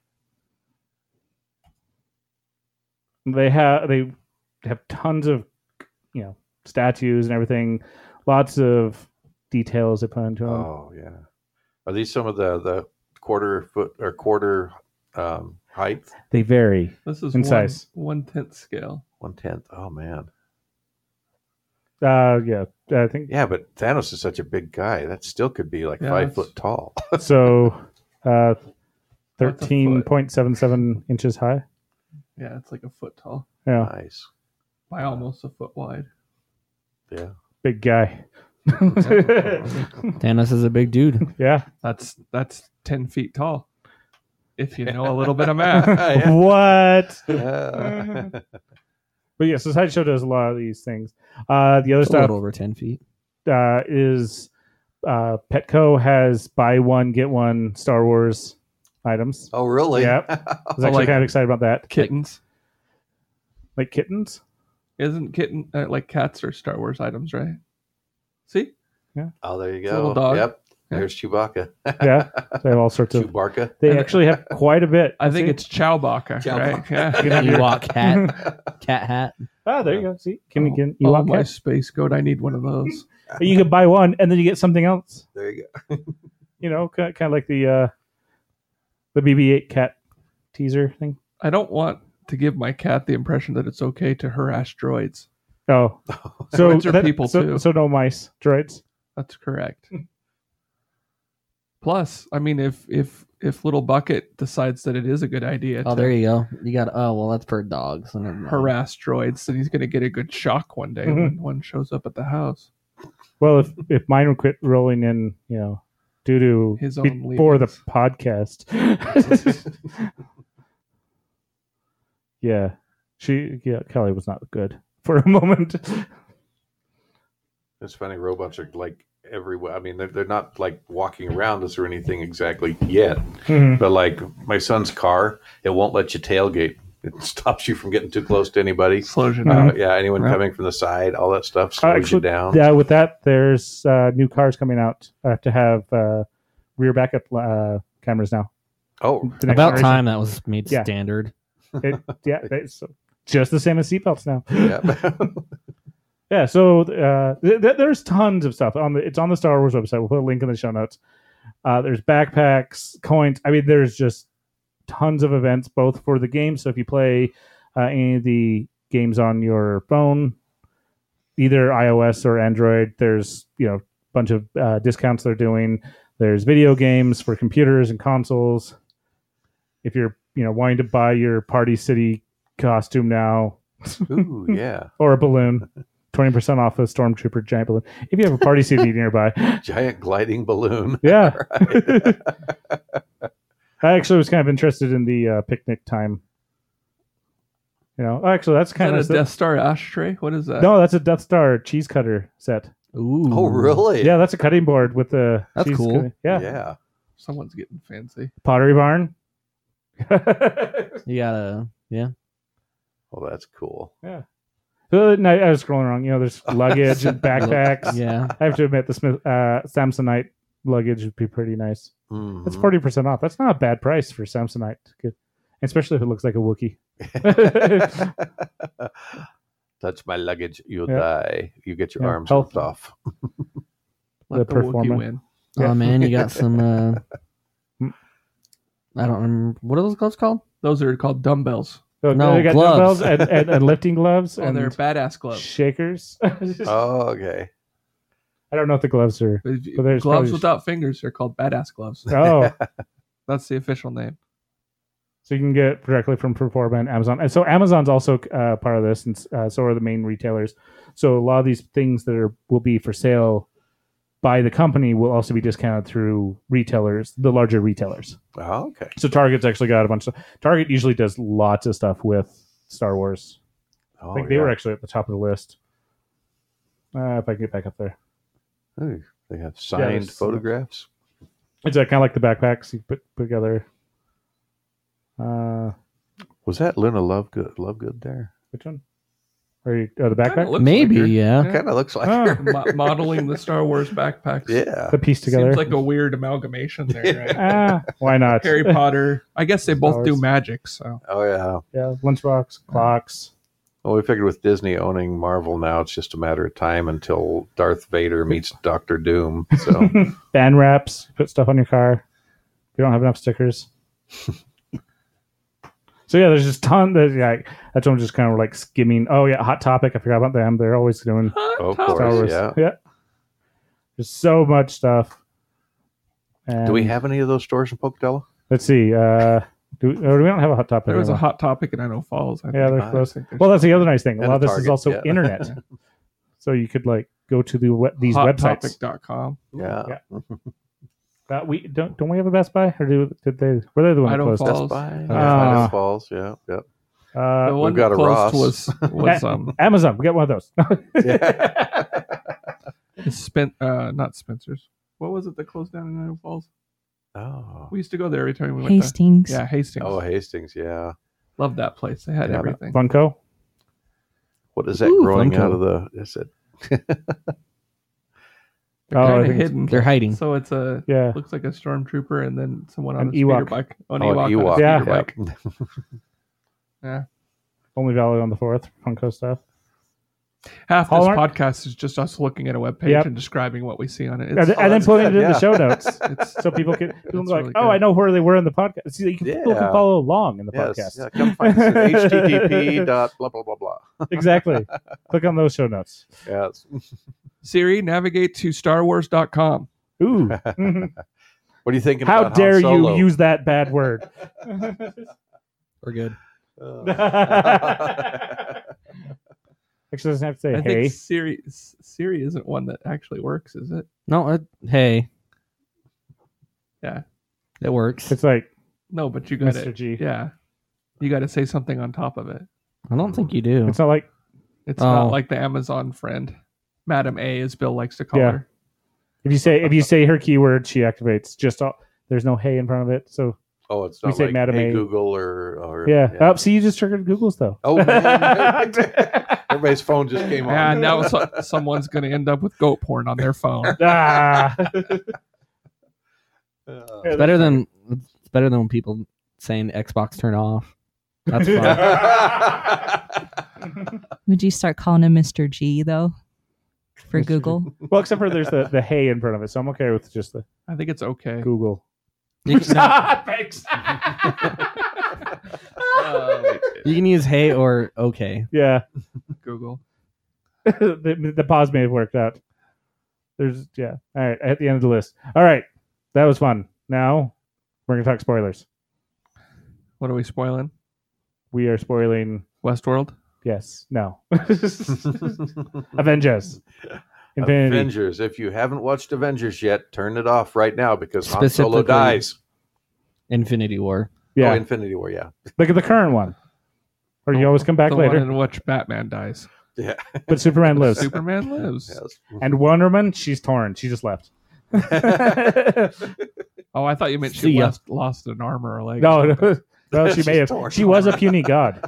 They have they have tons of, you know, statues and everything. Lots of details they put into them. Oh yeah. Are these some of the the quarter foot or quarter um, height? They vary. This is In one, size. one tenth scale. One tenth. Oh man. Uh, yeah, I think Yeah, but Thanos is such a big guy. That still could be like Yeah, five that's- foot tall. so. Uh, What's a thirteen foot? point seven seven inches high. Yeah, it's like a foot tall Yeah, Nice. by almost a foot wide. Yeah. big guy. Thanos is a big dude. Yeah. That's that's ten feet tall. If you know a little bit of math. Yeah. What? Uh, But yes, the sideshow does a lot of these things. Uh, the other It's a stuff little over ten feet. uh, is uh, Petco has buy one get one Star Wars items. oh, really? Yep. I was actually like- kind of excited about that. Kittens. Like kittens. Isn't kitten uh, like cats are Star Wars items, right? See? Oh, there you It's a little go. dog. Yep. Yeah. There's Chewbacca. Yeah, they have all sorts of. Chewbacca. They actually have quite a bit. I think See? it's Chewbacca, right? Yeah. You have your- Ewok cat, cat hat. Oh, there you go. See, can you get Oh, Ewok my cat? space goat. I need one of those. You could buy one and then you get something else. There you go. You know, kind of like the uh, the B B eight cat teaser thing. I don't want to give my cat the impression that it's okay to harass droids. Oh, so Droids are that- people, so, too. So no mice, droids. That's correct. Plus, I mean, if if if Little Bucket decides that it is a good idea Oh, to there you go. You got. Oh, well, that's for dogs. So never mind. harass droids, then he's going to get a good shock one day Mhm. when one shows up at the house. Well, if if mine would quit rolling in, you know, due to His own before the leavings. podcast. Yeah, she yeah Kelly was not good for a moment. It's funny. Robots are like everywhere. I mean, they're, they're not like walking around us or anything exactly yet. Mhm. But like my son's car, it won't let you tailgate. It stops you from getting too close to anybody. Slows you Mhm. down. Uh, yeah, anyone Yeah. coming from the side, all that stuff slows actually, you down. Yeah, with that, there's uh, new cars coming out. I have to have uh, rear backup uh, cameras now. Oh, The next About generation. time that was made Yeah. standard. It, yeah, they, so just the same as seatbelts now. yeah. Yeah, so uh, th- th- there's tons of stuff on the. It's on the Star Wars website. We'll put a link in the show notes. Uh, there's backpacks, coins. I mean, there's just tons of events, both for the game. So if you play uh, any of the games on your phone, either iOS or Android, there's you know a bunch of uh, discounts they're doing. There's video games for computers and consoles. If you're you know wanting to buy your Party City costume now Ooh, yeah. or a balloon. twenty percent off a Stormtrooper giant balloon. If you have a Party City nearby. Giant gliding balloon. Yeah. I actually was kind of interested in the uh, picnic time. You know, actually, that's Is kind that of a Death Star ashtray? What is that? no, that's a Death Star cheese cutter set. Ooh. Oh, really? Yeah, that's a cutting board with the That's cheese cool. cutting- Yeah. Yeah. Someone's getting fancy. Pottery Barn. You gotta. Yeah. Oh, that's cool. Uh, no, I was scrolling wrong. You know, there's luggage and backpacks. Yeah. I have to admit, the Smith uh, Samsonite luggage would be pretty nice. Mhm. That's forty percent off. That's not a bad price for Samsonite, Good. Especially if it looks like a Wookiee. Touch my luggage, you'll Yeah. die. You get your Yeah, arms health. ripped off. Let The the, Wookiee performance. win. Yeah. Oh man, you got some. Uh, Mm. I don't remember what are those gloves called. Those are called dumbbells. So No, they got gloves. dumbbells and, and, and lifting gloves Oh, and they're badass gloves. shakers. Oh, okay. I don't know if the gloves are. If you- But there's gloves probably- without fingers are called badass gloves. Oh, That's the official name. so you can get directly from Performa and Amazon. And so Amazon's also uh, part of this, and uh, so are the main retailers. So a lot of these things that are will be for sale by the company will also be discounted through retailers, the larger retailers. Oh, okay. So Target's actually got a bunch of. Target usually does lots of stuff with Star Wars. Oh, I think they yeah. were actually at the top of the list. Uh, if I can get back up there. Ooh, they have signed there's- photographs. It's uh, kind of like the backpacks you put, put together. Uh, Was that Luna Lovegood? Lovegood there? which one? Are you oh, the Kinda backpack? looks Maybe, like her. yeah. Kind of looks like Oh. her. Mo- modeling the Star Wars backpacks. Yeah. The piece together. Seems like a weird amalgamation there, right? Ah, why not? Harry Potter. I guess they both do Stars. magic, so Oh, yeah. Yeah, lunchbox, clocks. Well, we figured with Disney owning Marvel now, it's just a matter of time until Darth Vader meets Doctor Doom. So, Band wraps. Put stuff on your car. If you don't have enough stickers. So yeah, there's just ton. That, yeah, that's what I'm just kind of like skimming. Oh yeah, Hot Topic. I forgot about them. They're always doing Oh, of Star course, Wars. yeah. yeah. There's so much stuff. And Do we have any of those stores in Pocatello? Let's see. Uh, do, oh, we don't have a Hot Topic. There was a anymore. Hot Topic in Idaho Falls. I Yeah, think. they're I close. think there's- Well, that's the other nice thing. A And lot of a this is Target, also yeah. internet, so you could like go to the we- these hot websites. topic dot com. Yeah. Uh, we don't don't we have a Best Buy or do did they? Were they the one that Idaho closed? Falls. Best Buy. Ah. Yeah, Idaho Falls. Yeah. Yeah. Uh, The one got that a closed Ross. was was um Amazon. We got one of those. Yeah. Spen- uh not Spencer's. What was it that closed down in Idaho Falls? Oh. We used to go there every time we went Hastings. there. Yeah, Hastings. Oh, Hastings. Yeah. Loved that place. They had Yeah. everything. Funko. What is that Ooh, growing Funko. out of the? Is it? They're Oh, I kind of think it's- hidden. They're hiding. So it's a Yeah. looks like a stormtrooper and then someone on An a speeder Ewok. bike. On Oh, Ewok, Ewok. on a Yeah. speeder bike. Yeah. Only valid on the fourth. Funko stuff. Half Hallmark? this podcast is just us looking at a web page Yep. and describing what we see on it. And, It's, then- and then that's putting good, it in yeah. the show notes, it's so people can people That's are like, really oh, good. I know where they were in the podcast. See, you can, people can Yeah. follow along in the Yes. podcast. Yeah. Come find us at H T T P dot blah blah blah blah. Exactly. Click on those show notes. Yes. Siri, navigate to star wars dot com. Ooh. What are you thinking? How about Han dare you Solo? use that bad word? We're good. Uh, Actually, doesn't have to say I hey. think Siri Siri isn't one that actually works, is it? No, it, hey, Yeah. it works. It's like No, but you got Mister it. G. Yeah. You got to say something on top of it. I don't think you do. It's not like It's Oh. not like the Amazon friend, Madam A, as Bill likes to call Yeah. her. if you say if you say her keyword, she activates. Just all, there's no hey in front of it. So oh, it's We not say like Madam hey, A. Google or or yeah. Oh, see, you just triggered Google's though. Oh man, everybody's phone just came on. And now so, someone's going to end up with goat porn on their phone. ah. Uh, It's better than it's better than when people saying Xbox turn off. That's fun. Would you start calling him Mister G though? For Mister G. Google? Well, except for there's the, the hey in front of it, so I'm okay with just the I think it's okay. Google. You can, no, Thanks. you can use hey or okay. Yeah, Google. the, the pause may have worked out. There's yeah. All right, at the end of the list. All right, that was fun. Now we're gonna talk spoilers. What are we spoiling? We are spoiling. Westworld? Yes. No. Avengers. Infinity. Avengers. If you haven't watched Avengers yet, turn it off right now because Han Solo Specifically- dies. Infinity War. Yeah. Oh, Infinity War. Yeah. Look at the current one. Or you always come back the later. one in which Batman dies. Yeah. But Superman lives. Superman lives. Yes. And Wonder Woman, she's torn. She just left. Oh, I thought you meant See she ya. lost, lost an arm or a leg. No, no. Well, she may She's have. torn. She was a puny god.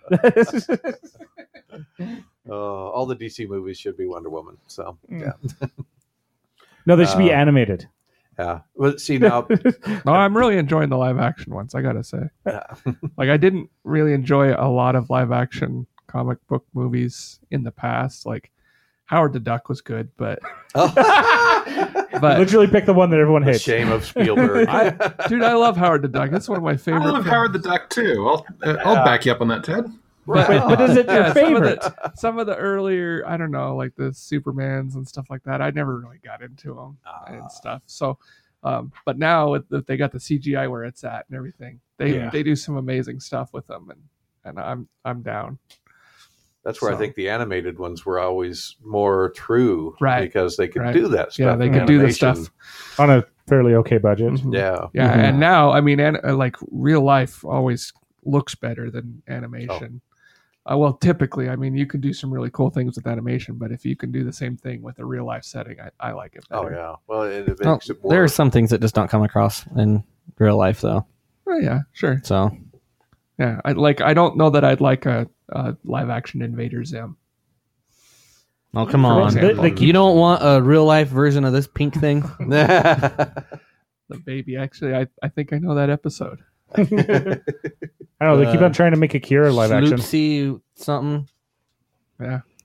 Uh, all the D C movies should be Wonder Woman. So yeah, No, they should be Uh, animated. yeah. Well, see now, No, I'm really enjoying the live action ones, I gotta say. yeah. Like, I didn't really enjoy a lot of live action comic book movies in the past. Like, Howard the Duck was good, but but Literally pick the one that everyone the hates. shame of Spielberg. I, dude, I love Howard the Duck. It's one of my I favorite. love Howard the Duck too. I'll uh, I'll back you up on that, Ted. But, But, but is it your yeah, some of, favorite? the, some of the earlier, I don't know, like the Supermans and stuff like that, I never really got into them and stuff. So, um, but now with the, they got the C G I where it's at and everything, they Yeah. they do some amazing stuff with them, and and I'm I'm down. That's where So- I think the animated ones were always more true, Right. Because they could Right. do that stuff. Yeah, they in could do the animation. stuff. On a fairly okay budget. Mhm. Yeah, Yeah, Mhm. and now I mean, an, uh, like real life always looks better than animation. Uh, well, typically, I mean, you can do some really cool things with animation, but if you can do the same thing with a real life setting, I, I like it oh better. yeah. Well, it, it Oh, makes it more. there are some things that just don't come across in real life, though. Oh, yeah, sure. So Yeah, I like. I don't know that I'd like a, a live action Invader Zim. oh come For on, example. They- they you don't want a real life version of this pink thing? The baby, actually, I, I think I know that episode. I don't know. They keep Uh, on trying to make Akira live action. Sloopsy something. Yeah,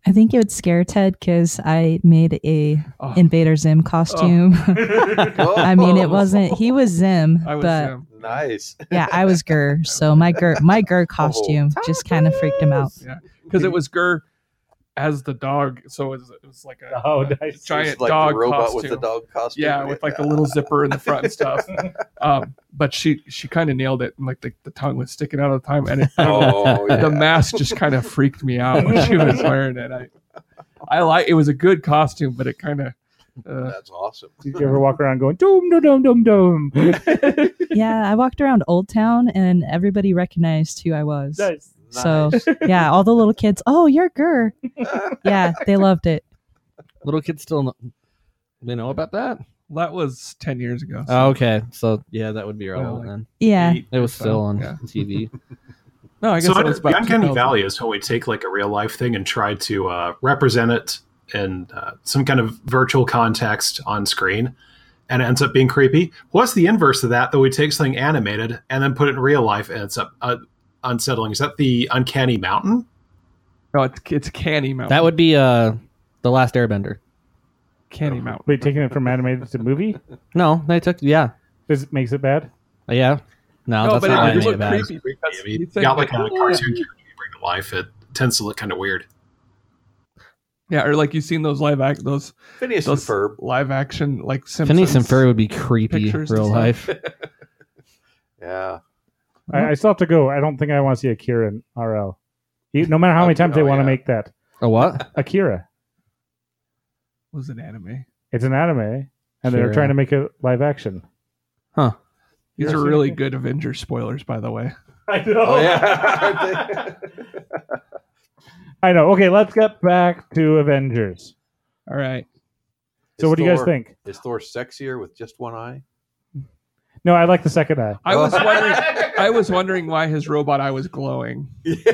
I think it would scare Ted because I made a Oh. Invader Zim costume. I mean, it Oh, wasn't. He was Zim, I was but um, nice. yeah, I was Gur. So my Gur, my Gur costume just kind of freaked him out. yeah, because it was Gur as the dog, so it was, it was like a, Oh, a nice. giant It's like dog the robot costume. with the dog costume. Yeah, with like the little zipper in the front and stuff. Um, but she she kind of nailed it, and like the, the tongue was sticking out all the time, and it, Oh, yeah. the mask just kind of freaked me out when she was wearing it. I I like it was a good costume, but it kind of uh, That's awesome. Did you ever walk around going doom dum dum dum dum? Yeah, I walked around Old Town and everybody recognized who I was. Nice. So Nice. yeah, all the little kids. Oh, you're Gur. Yeah, they loved it. Little kids still know, they know about that? that was ten years ago. so- Oh, okay. So, yeah, that would be relevant like- then. Yeah, It was still on Yeah. T V. No, I guess So that under- was about the Uncanny two thousand. Valley is when we take like a real life thing and try to uh, represent it in uh, some kind of virtual context on screen, and it ends up being creepy. What's the inverse of that? That we take something animated and then put it in real life, and it's up, uh, unsettling. Is that the Uncanny Mountain? No, it's it's Canny Mountain. That would be uh, The Last Airbender. Canny Mountain. Wait, taking it from animated to movie? No, they took, yeah. Does it makes it bad? Uh, yeah. No, No, that's but not it, it animated looked bad. creepy because I mean, you you think got like a like, cartoon character you bring to life. It tends to look kind of weird. yeah, or like you've seen those live act those Phineas and those Ferb. live action like Simpsons. Phineas and Ferb would be creepy pictures and real stuff. life. Yeah. I, I still have to go. I don't think I want to see Akira in R L. You- No matter how many times they Oh, want to yeah. make that. A what? Akira. was an anime. It's an anime, and they're Akira. trying to make it live action. Huh. These You are ever really seen it? good Avengers spoilers, by the way. I know. Oh, yeah. I know. Okay, let's get back to Avengers. All right. So, Is what do you guys Thor- think? Is Thor sexier with just one eye? No, I like the second eye. I was wondering I was wondering why his robot eye was glowing.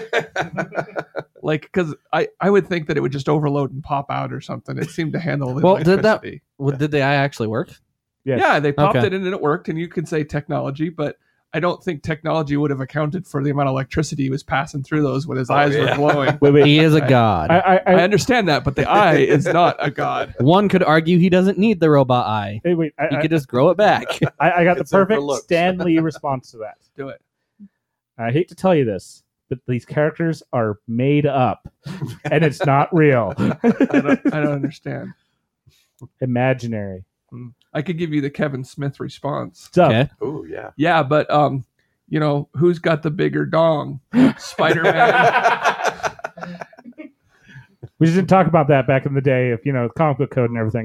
Like cuz I I would think that it would just overload and pop out or something. It seemed to handle the Well, did that- electricity. Well, did the eye actually work? Yes. Yeah, they popped Okay. it in and it worked, and you can say technology, but I don't think technology would have accounted for the amount of electricity he was passing through those when his Oh, eyes yeah. were glowing. Wait, wait. He is a I- god. I, I, I I, understand that, but the eye is not a god. One could argue he doesn't need the robot eye. hey, wait. I, He I, could just grow it back. I, I got the It's there for perfect looks. Stan Lee response to that. Do it. I hate to tell you this, but these characters are made up, and it's not real. I don't, I don't understand. Imaginary. I could give you the Kevin Smith response. What's up? Okay. Oh, yeah. Yeah, but um, you know, who's got the bigger dong? Spider-Man. We just didn't talk about that back in the day of, you know, comic book code and everything.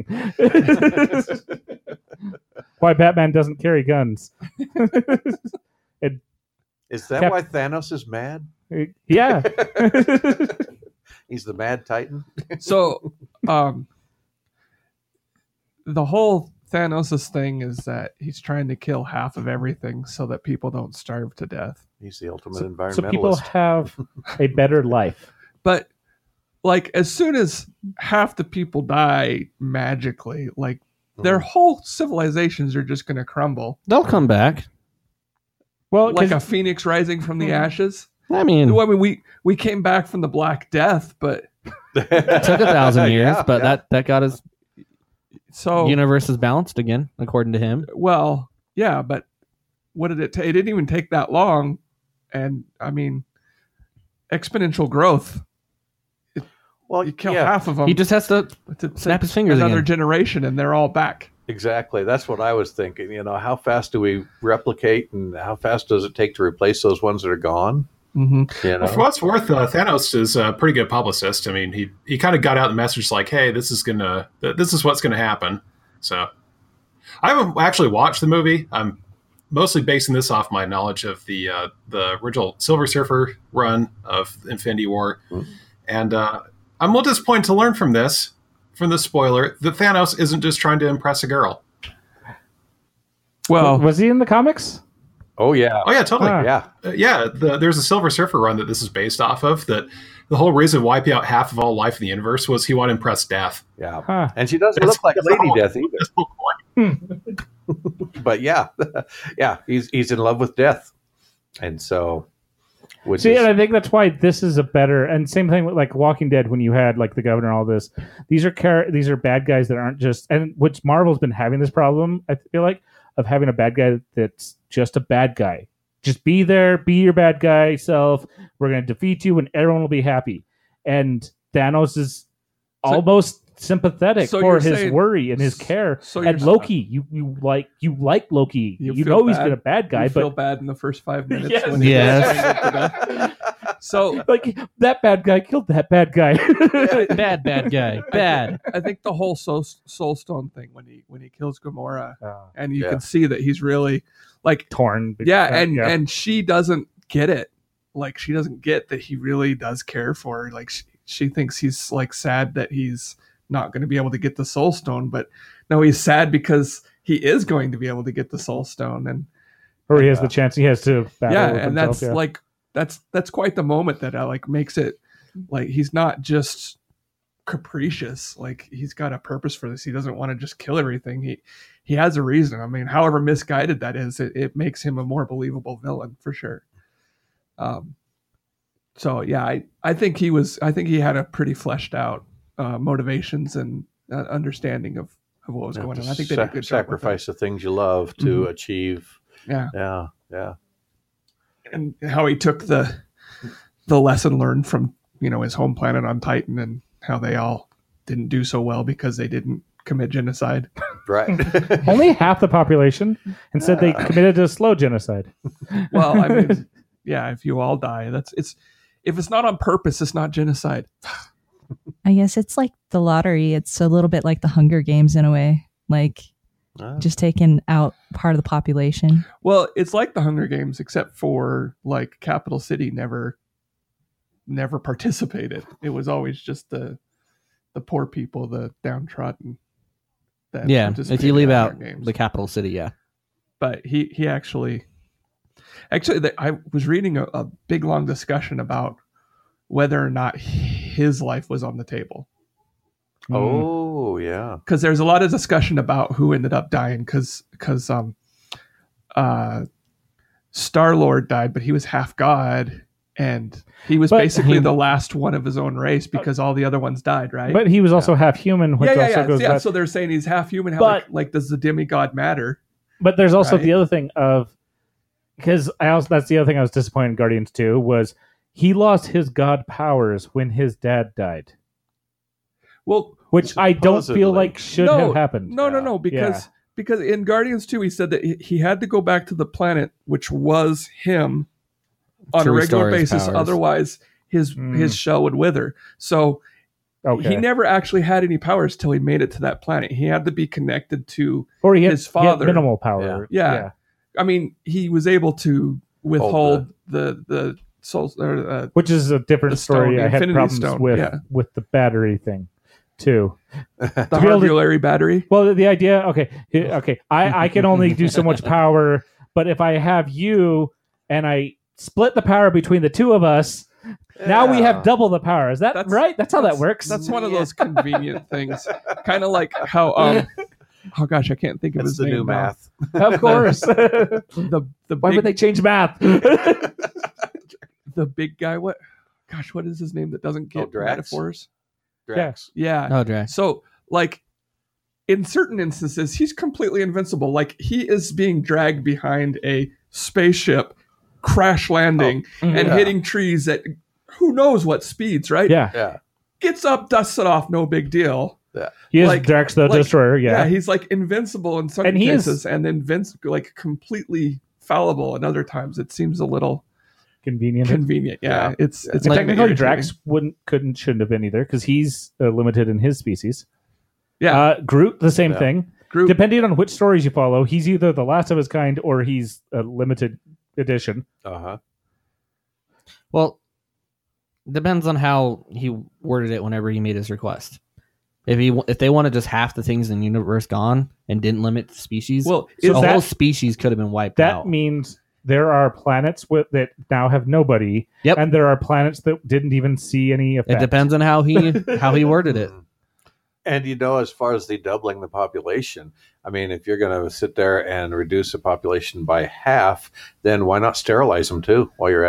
Why Batman doesn't carry guns. Is that Cap- why Thanos is mad? Yeah. He's the Mad Titan? So, um, the whole Thanos' thing is that he's trying to kill half of everything so that people don't starve to death. He's the ultimate So, environmentalist. so people have a better life. But like, as soon as half the people die magically, like their whole civilizations are just going to crumble, They'll come back. Well, like a 'cause- phoenix rising from the ashes. I mean, Well, I mean, we we came back from the Black Death, but it took a thousand years, Yeah, but yeah. that, that got his so universe is balanced again, according to him. well, yeah, but what did it take? It didn't even take that long, and I mean, exponential growth. Well, You kill yeah, half of them. He just has to to snap his fingers another again. generation, and they're all back. exactly. That's what I was thinking. You know, how fast do we replicate, and how fast does it take to replace those ones that are gone? Mm-hmm. You Well, for know, what it's worth, uh, Thanos is a pretty good publicist. I mean, he he kind of got out the message like, "Hey, this is gonna, th- this is what's gonna happen." So, I haven't actually watched the movie. I'm mostly basing this off my knowledge of the uh, the original Silver Surfer run of Infinity War, Mhm. and uh, I'm a little disappointed to learn from this, from this spoiler, that Thanos isn't just trying to impress a girl. Well, was he in the comics? oh yeah, Oh yeah, totally. Ah. yeah. Uh, yeah, the, there's a Silver Surfer run that this is based off of. That the whole reason wiping out half of all life in the universe was he wanted to impress Death. Yeah, Huh. and she doesn't That's- look like that's Lady all- Death either. That's the whole point. But yeah, yeah, he's he's in love with Death, and so Which See, is, and I think that's why this is a better. And same thing with like Walking Dead when you had like the governor, all this. These are char- these are bad guys that aren't just. And which Marvel's been having this problem, I feel like, of having a bad guy that's just a bad guy. Just be there, be your bad guy self. We're going to defeat you, and everyone will be happy. And Thanos is So- almost sympathetic so for you're his saying- worry and his care. So and you're- Loki, you you like you like Loki. You You, feel know he's bad. been a bad guy, you feel but bad in the first five minutes. Yes. When he Yes. So like that bad guy killed that bad guy. Bad, bad guy. Bad. I think the whole soul, soul stone thing when he when he kills Gamora, Oh, and you Yeah. can see that he's really like torn. yeah, and yeah. and she doesn't get it. Like she doesn't get that he really does care for her. Like she, she thinks he's like sad that he's not going to be able to get the soul stone, but no, he's sad because he is going to be able to get the soul stone, and or he has the chance. He has to battle yeah, with and himself, that's yeah. like that's that's quite the moment that uh, like makes it like he's not just capricious. Like he's got a purpose for this. He doesn't want to just kill everything. He he has a reason. I mean, however misguided that is, it, it makes him a more believable villain for sure. Um. So yeah, I I think he was. I think he had a pretty fleshed out uh, motivations and uh, understanding of, of what was You have going to on. I think they did a sac- good job with sacrifice the things you love to Mhm. achieve. it. Yeah. Yeah, yeah. And how he took the the lesson learned from you know his home planet on Titan and how they all didn't do so well because they didn't commit genocide. Right. only half the population. Instead, they committed a slow genocide. Well, I mean, yeah, if you all die, that's it's if it's not on purpose, it's not genocide. I guess it's like the lottery. It's a little bit like the Hunger Games in a way, like Ah. just taking out part of the population. Well, it's like the Hunger Games, except for like Capital City never never participated. It was always just the the poor people, the downtrodden. That Yeah. If participated you leave in out Hunger Games. the capital city, yeah. But he he actually actually the, I was reading a, a big long discussion about whether or not his life was on the table, Oh, yeah. because there's a lot of discussion about who ended up dying because because um uh Star Lord died, but he was half god and he was But basically he- the last one of his own race because all the other ones died, right? But he was also half human, which yeah, yeah, also yeah. goes yeah. back. So they're saying he's half human. How, But- like, like, does the demigod matter? But there's also Right. the other thing of because I also that's the other thing I was disappointed in Guardians two was he lost his god powers when his dad died, Well, which I don't Supposedly. feel like should no, have happened. No, no, Yeah. no, because Yeah. because in Guardians two, he said that he, he had to go back to the planet, which was him, on To a regular restore his basis. powers. Otherwise, his Mm. his shell would wither. So Okay, he never actually had any powers till he made it to that planet. He had to be connected to. or he had, his he had father- minimal power. Yeah. I mean, he was able to withhold Hold the the soul. Or, uh, which is a different The stone, story. the I had Infinity problems Stone, with yeah. with the battery thing too. the To be able to- Harvulary battery. Well, the, the idea, okay, he- okay, I, I can only do so much power, but if I have you and I split the power between the two of us, now we have Yeah. double the power. Is that That's- right? That's how that's- that works. That's one of those convenient things. Kind of like how um oh gosh, I can't think of That's his the name new now. math. Of course. The the Why big, would they change math? the big guy. What? Gosh, what is his name that doesn't get Oh, Drax? metaphors? Drax. Yeah. Oh, Drax. So like in certain instances, he's completely invincible. Like he is being dragged behind a spaceship, crash landing and yeah. hitting trees at who knows what speeds. Right? yeah. Yeah. Gets up, dusts it off, no big deal. He is Like- Drax the like- Destroyer, Yeah, yeah. he's like invincible in some And he is- cases, and then Vince like completely fallible in other times. It seems a little Convenient. convenient. Yeah, Yeah. it's it's But kinda technically, irritating. Drax wouldn't, couldn't, shouldn't have been either because he's uh, limited in his species. Yeah, Uh, Groot, the same Yeah. thing. Groot. Depending on which stories you follow, he's either the last of his kind or he's a limited edition. Uh huh. Well, depends on how he worded it whenever he made his request. If he if they wanted just half the things in the universe gone and didn't limit the species, well, So the is that- whole species could have been wiped That out. means there are planets with, that now have nobody, Yep. and there are planets that didn't even see any effect. It depends on how he how he worded it. And you know, as far as the doubling the population, I mean, if you're going to sit there and reduce the population by half, then why not sterilize them too while you're at it?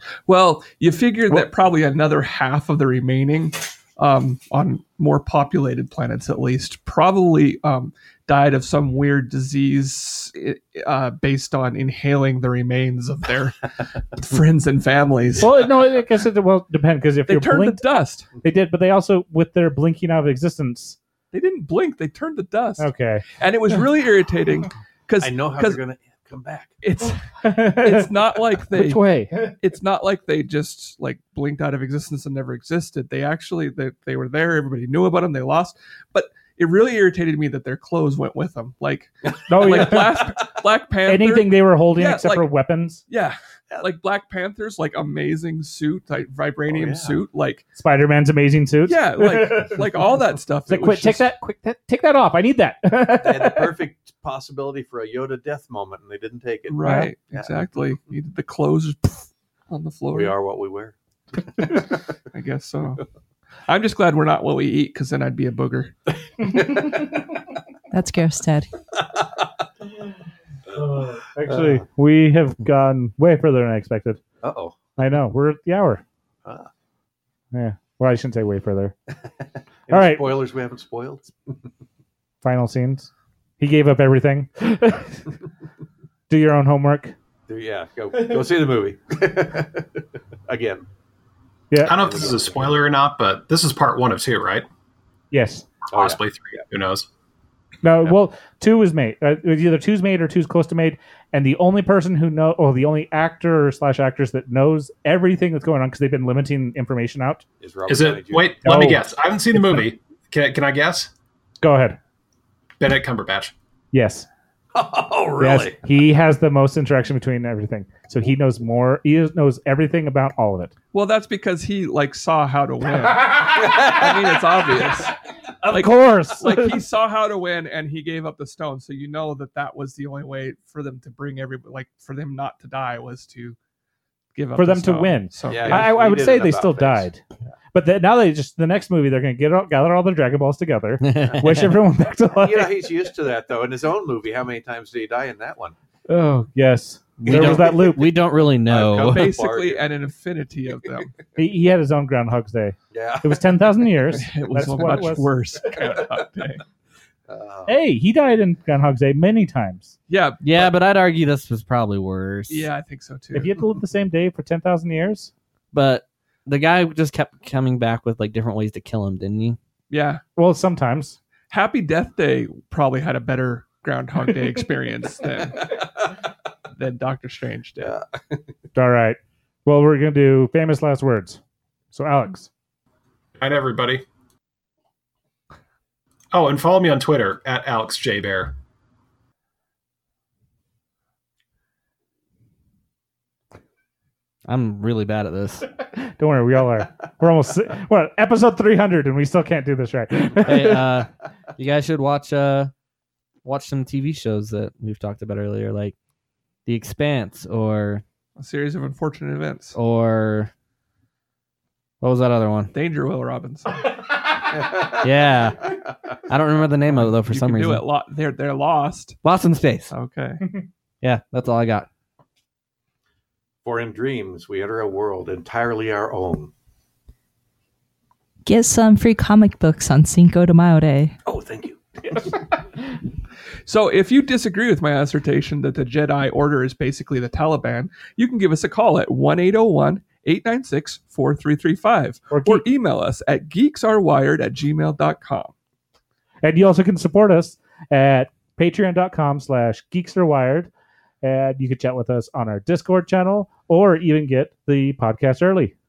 Well, you figure that probably another half of the remaining, um, on more populated planets at least, probably um, died of some weird disease uh, based on inhaling the remains of their friends and families. Well, no, I guess it will depend because if they you're turned blinked, to dust. They did, but they also, with their blinking out of existence. They didn't blink. They turned to dust. Okay. And it was really irritating because I know how they're going to come back. It's it's not like they Which way? It's not like they just like blinked out of existence and never existed. They actually they, they were there. Everybody knew about them. They lost, but it really irritated me that their clothes went with them. Like, oh, like yeah. Black, Black Panther. Anything they were holding yeah, except like, for weapons. Yeah. Like Black Panther's like amazing suit, like vibranium oh, yeah. suit, like Spider-Man's amazing suit. Yeah, like like all that stuff. Like, quick, take that, quick, that, take that off. I need that. They had the perfect possibility for a Yoda death moment, and they didn't take it. Right, yeah. exactly. The clothes on the floor. We are what we wear. I guess so. I'm just glad we're not what we eat, because then I'd be a booger. That's gross, Ted. Uh, actually, uh, we have gone way further than I expected. Uh-oh. I know. We're at the hour. Ah. Yeah. Well, I shouldn't say way further. All right. Spoilers we haven't spoiled. Final scenes. He gave up everything. Do your own homework. Yeah. Go go see the movie. Again. Yeah. I don't know if this is a spoiler or not, but this is part one of two, right? Yes. Possibly oh, yeah. three. Who knows? No, yeah. well, two was made. Uh, it was either two's made or two's close to made, and the only person who know, or the only actor slash actress that knows everything that's going on because they've been limiting information out. Is, Robert is it? Wait, no. let me guess. I haven't seen the movie. Can Can I guess? Go ahead. Benedict Cumberbatch. Yes. Oh, really? Yes, he has the most interaction between everything, so he knows more. He knows everything about all of it. Well, that's because he like saw how to win. I mean, it's obvious. Of like, course, like he saw how to win, and he gave up the stone. So you know that that was the only way for them to bring everybody, like for them not to die, was to give up for the them stone. to win. So Yeah, I, I would did say an they about still face. died, Yeah. but the, now they just the next movie they're going to get all, gather all their Dragon Balls together, wish everyone back to life. You know, he's used to that, though. In his own movie, how many times did he die in that one? Oh yes, We there was don't- that loop. We don't really know. I've basically an infinity of them. He, he had his own Groundhog's Day. Yeah. It was ten thousand years. It was That's a what much it was. worse Groundhog Day. Uh, Hey, he died in Groundhog's Day many times. Yeah, Yeah, but I'd argue this was probably worse. yeah, I think so too. If you had to live the same day for ten thousand years, But the guy just kept coming back with like different ways to kill him, didn't he? yeah, well, sometimes. Happy Death Day probably had a better Groundhog Day experience than than Doctor Strange did. Yeah. All right. Well, we're going to do famous last words. So, Alex. Night, everybody. Oh, and follow me on Twitter at Alex J Bear. I'm really bad at this. Don't worry, we all are. We're almost, what, episode three hundred, and we still can't do this right. Hey, uh, you guys should watch uh, watch some T V shows that we've talked about earlier, like The Expanse or A series of unfortunate events. or what was that other one? Danger, Will Robinson. Yeah, I don't remember the name of it though for you some can reason. Do it. Lo- they're they're lost. Lost in Space. Okay. Yeah, that's all I got. For in dreams, we enter a world entirely our own. Get some free comic books on Cinco de Mayo Day. Oh, thank you. So if you disagree with my assertion that the Jedi Order is basically the Taliban, you can give us a call at one eight zero one, eight nine six, four three three five Or or geek- email us at geeksarewired at gmail dot com. And you also can support us at patreon.com slash geeksarewired. And you can chat with us on our Discord channel or even get the podcast early.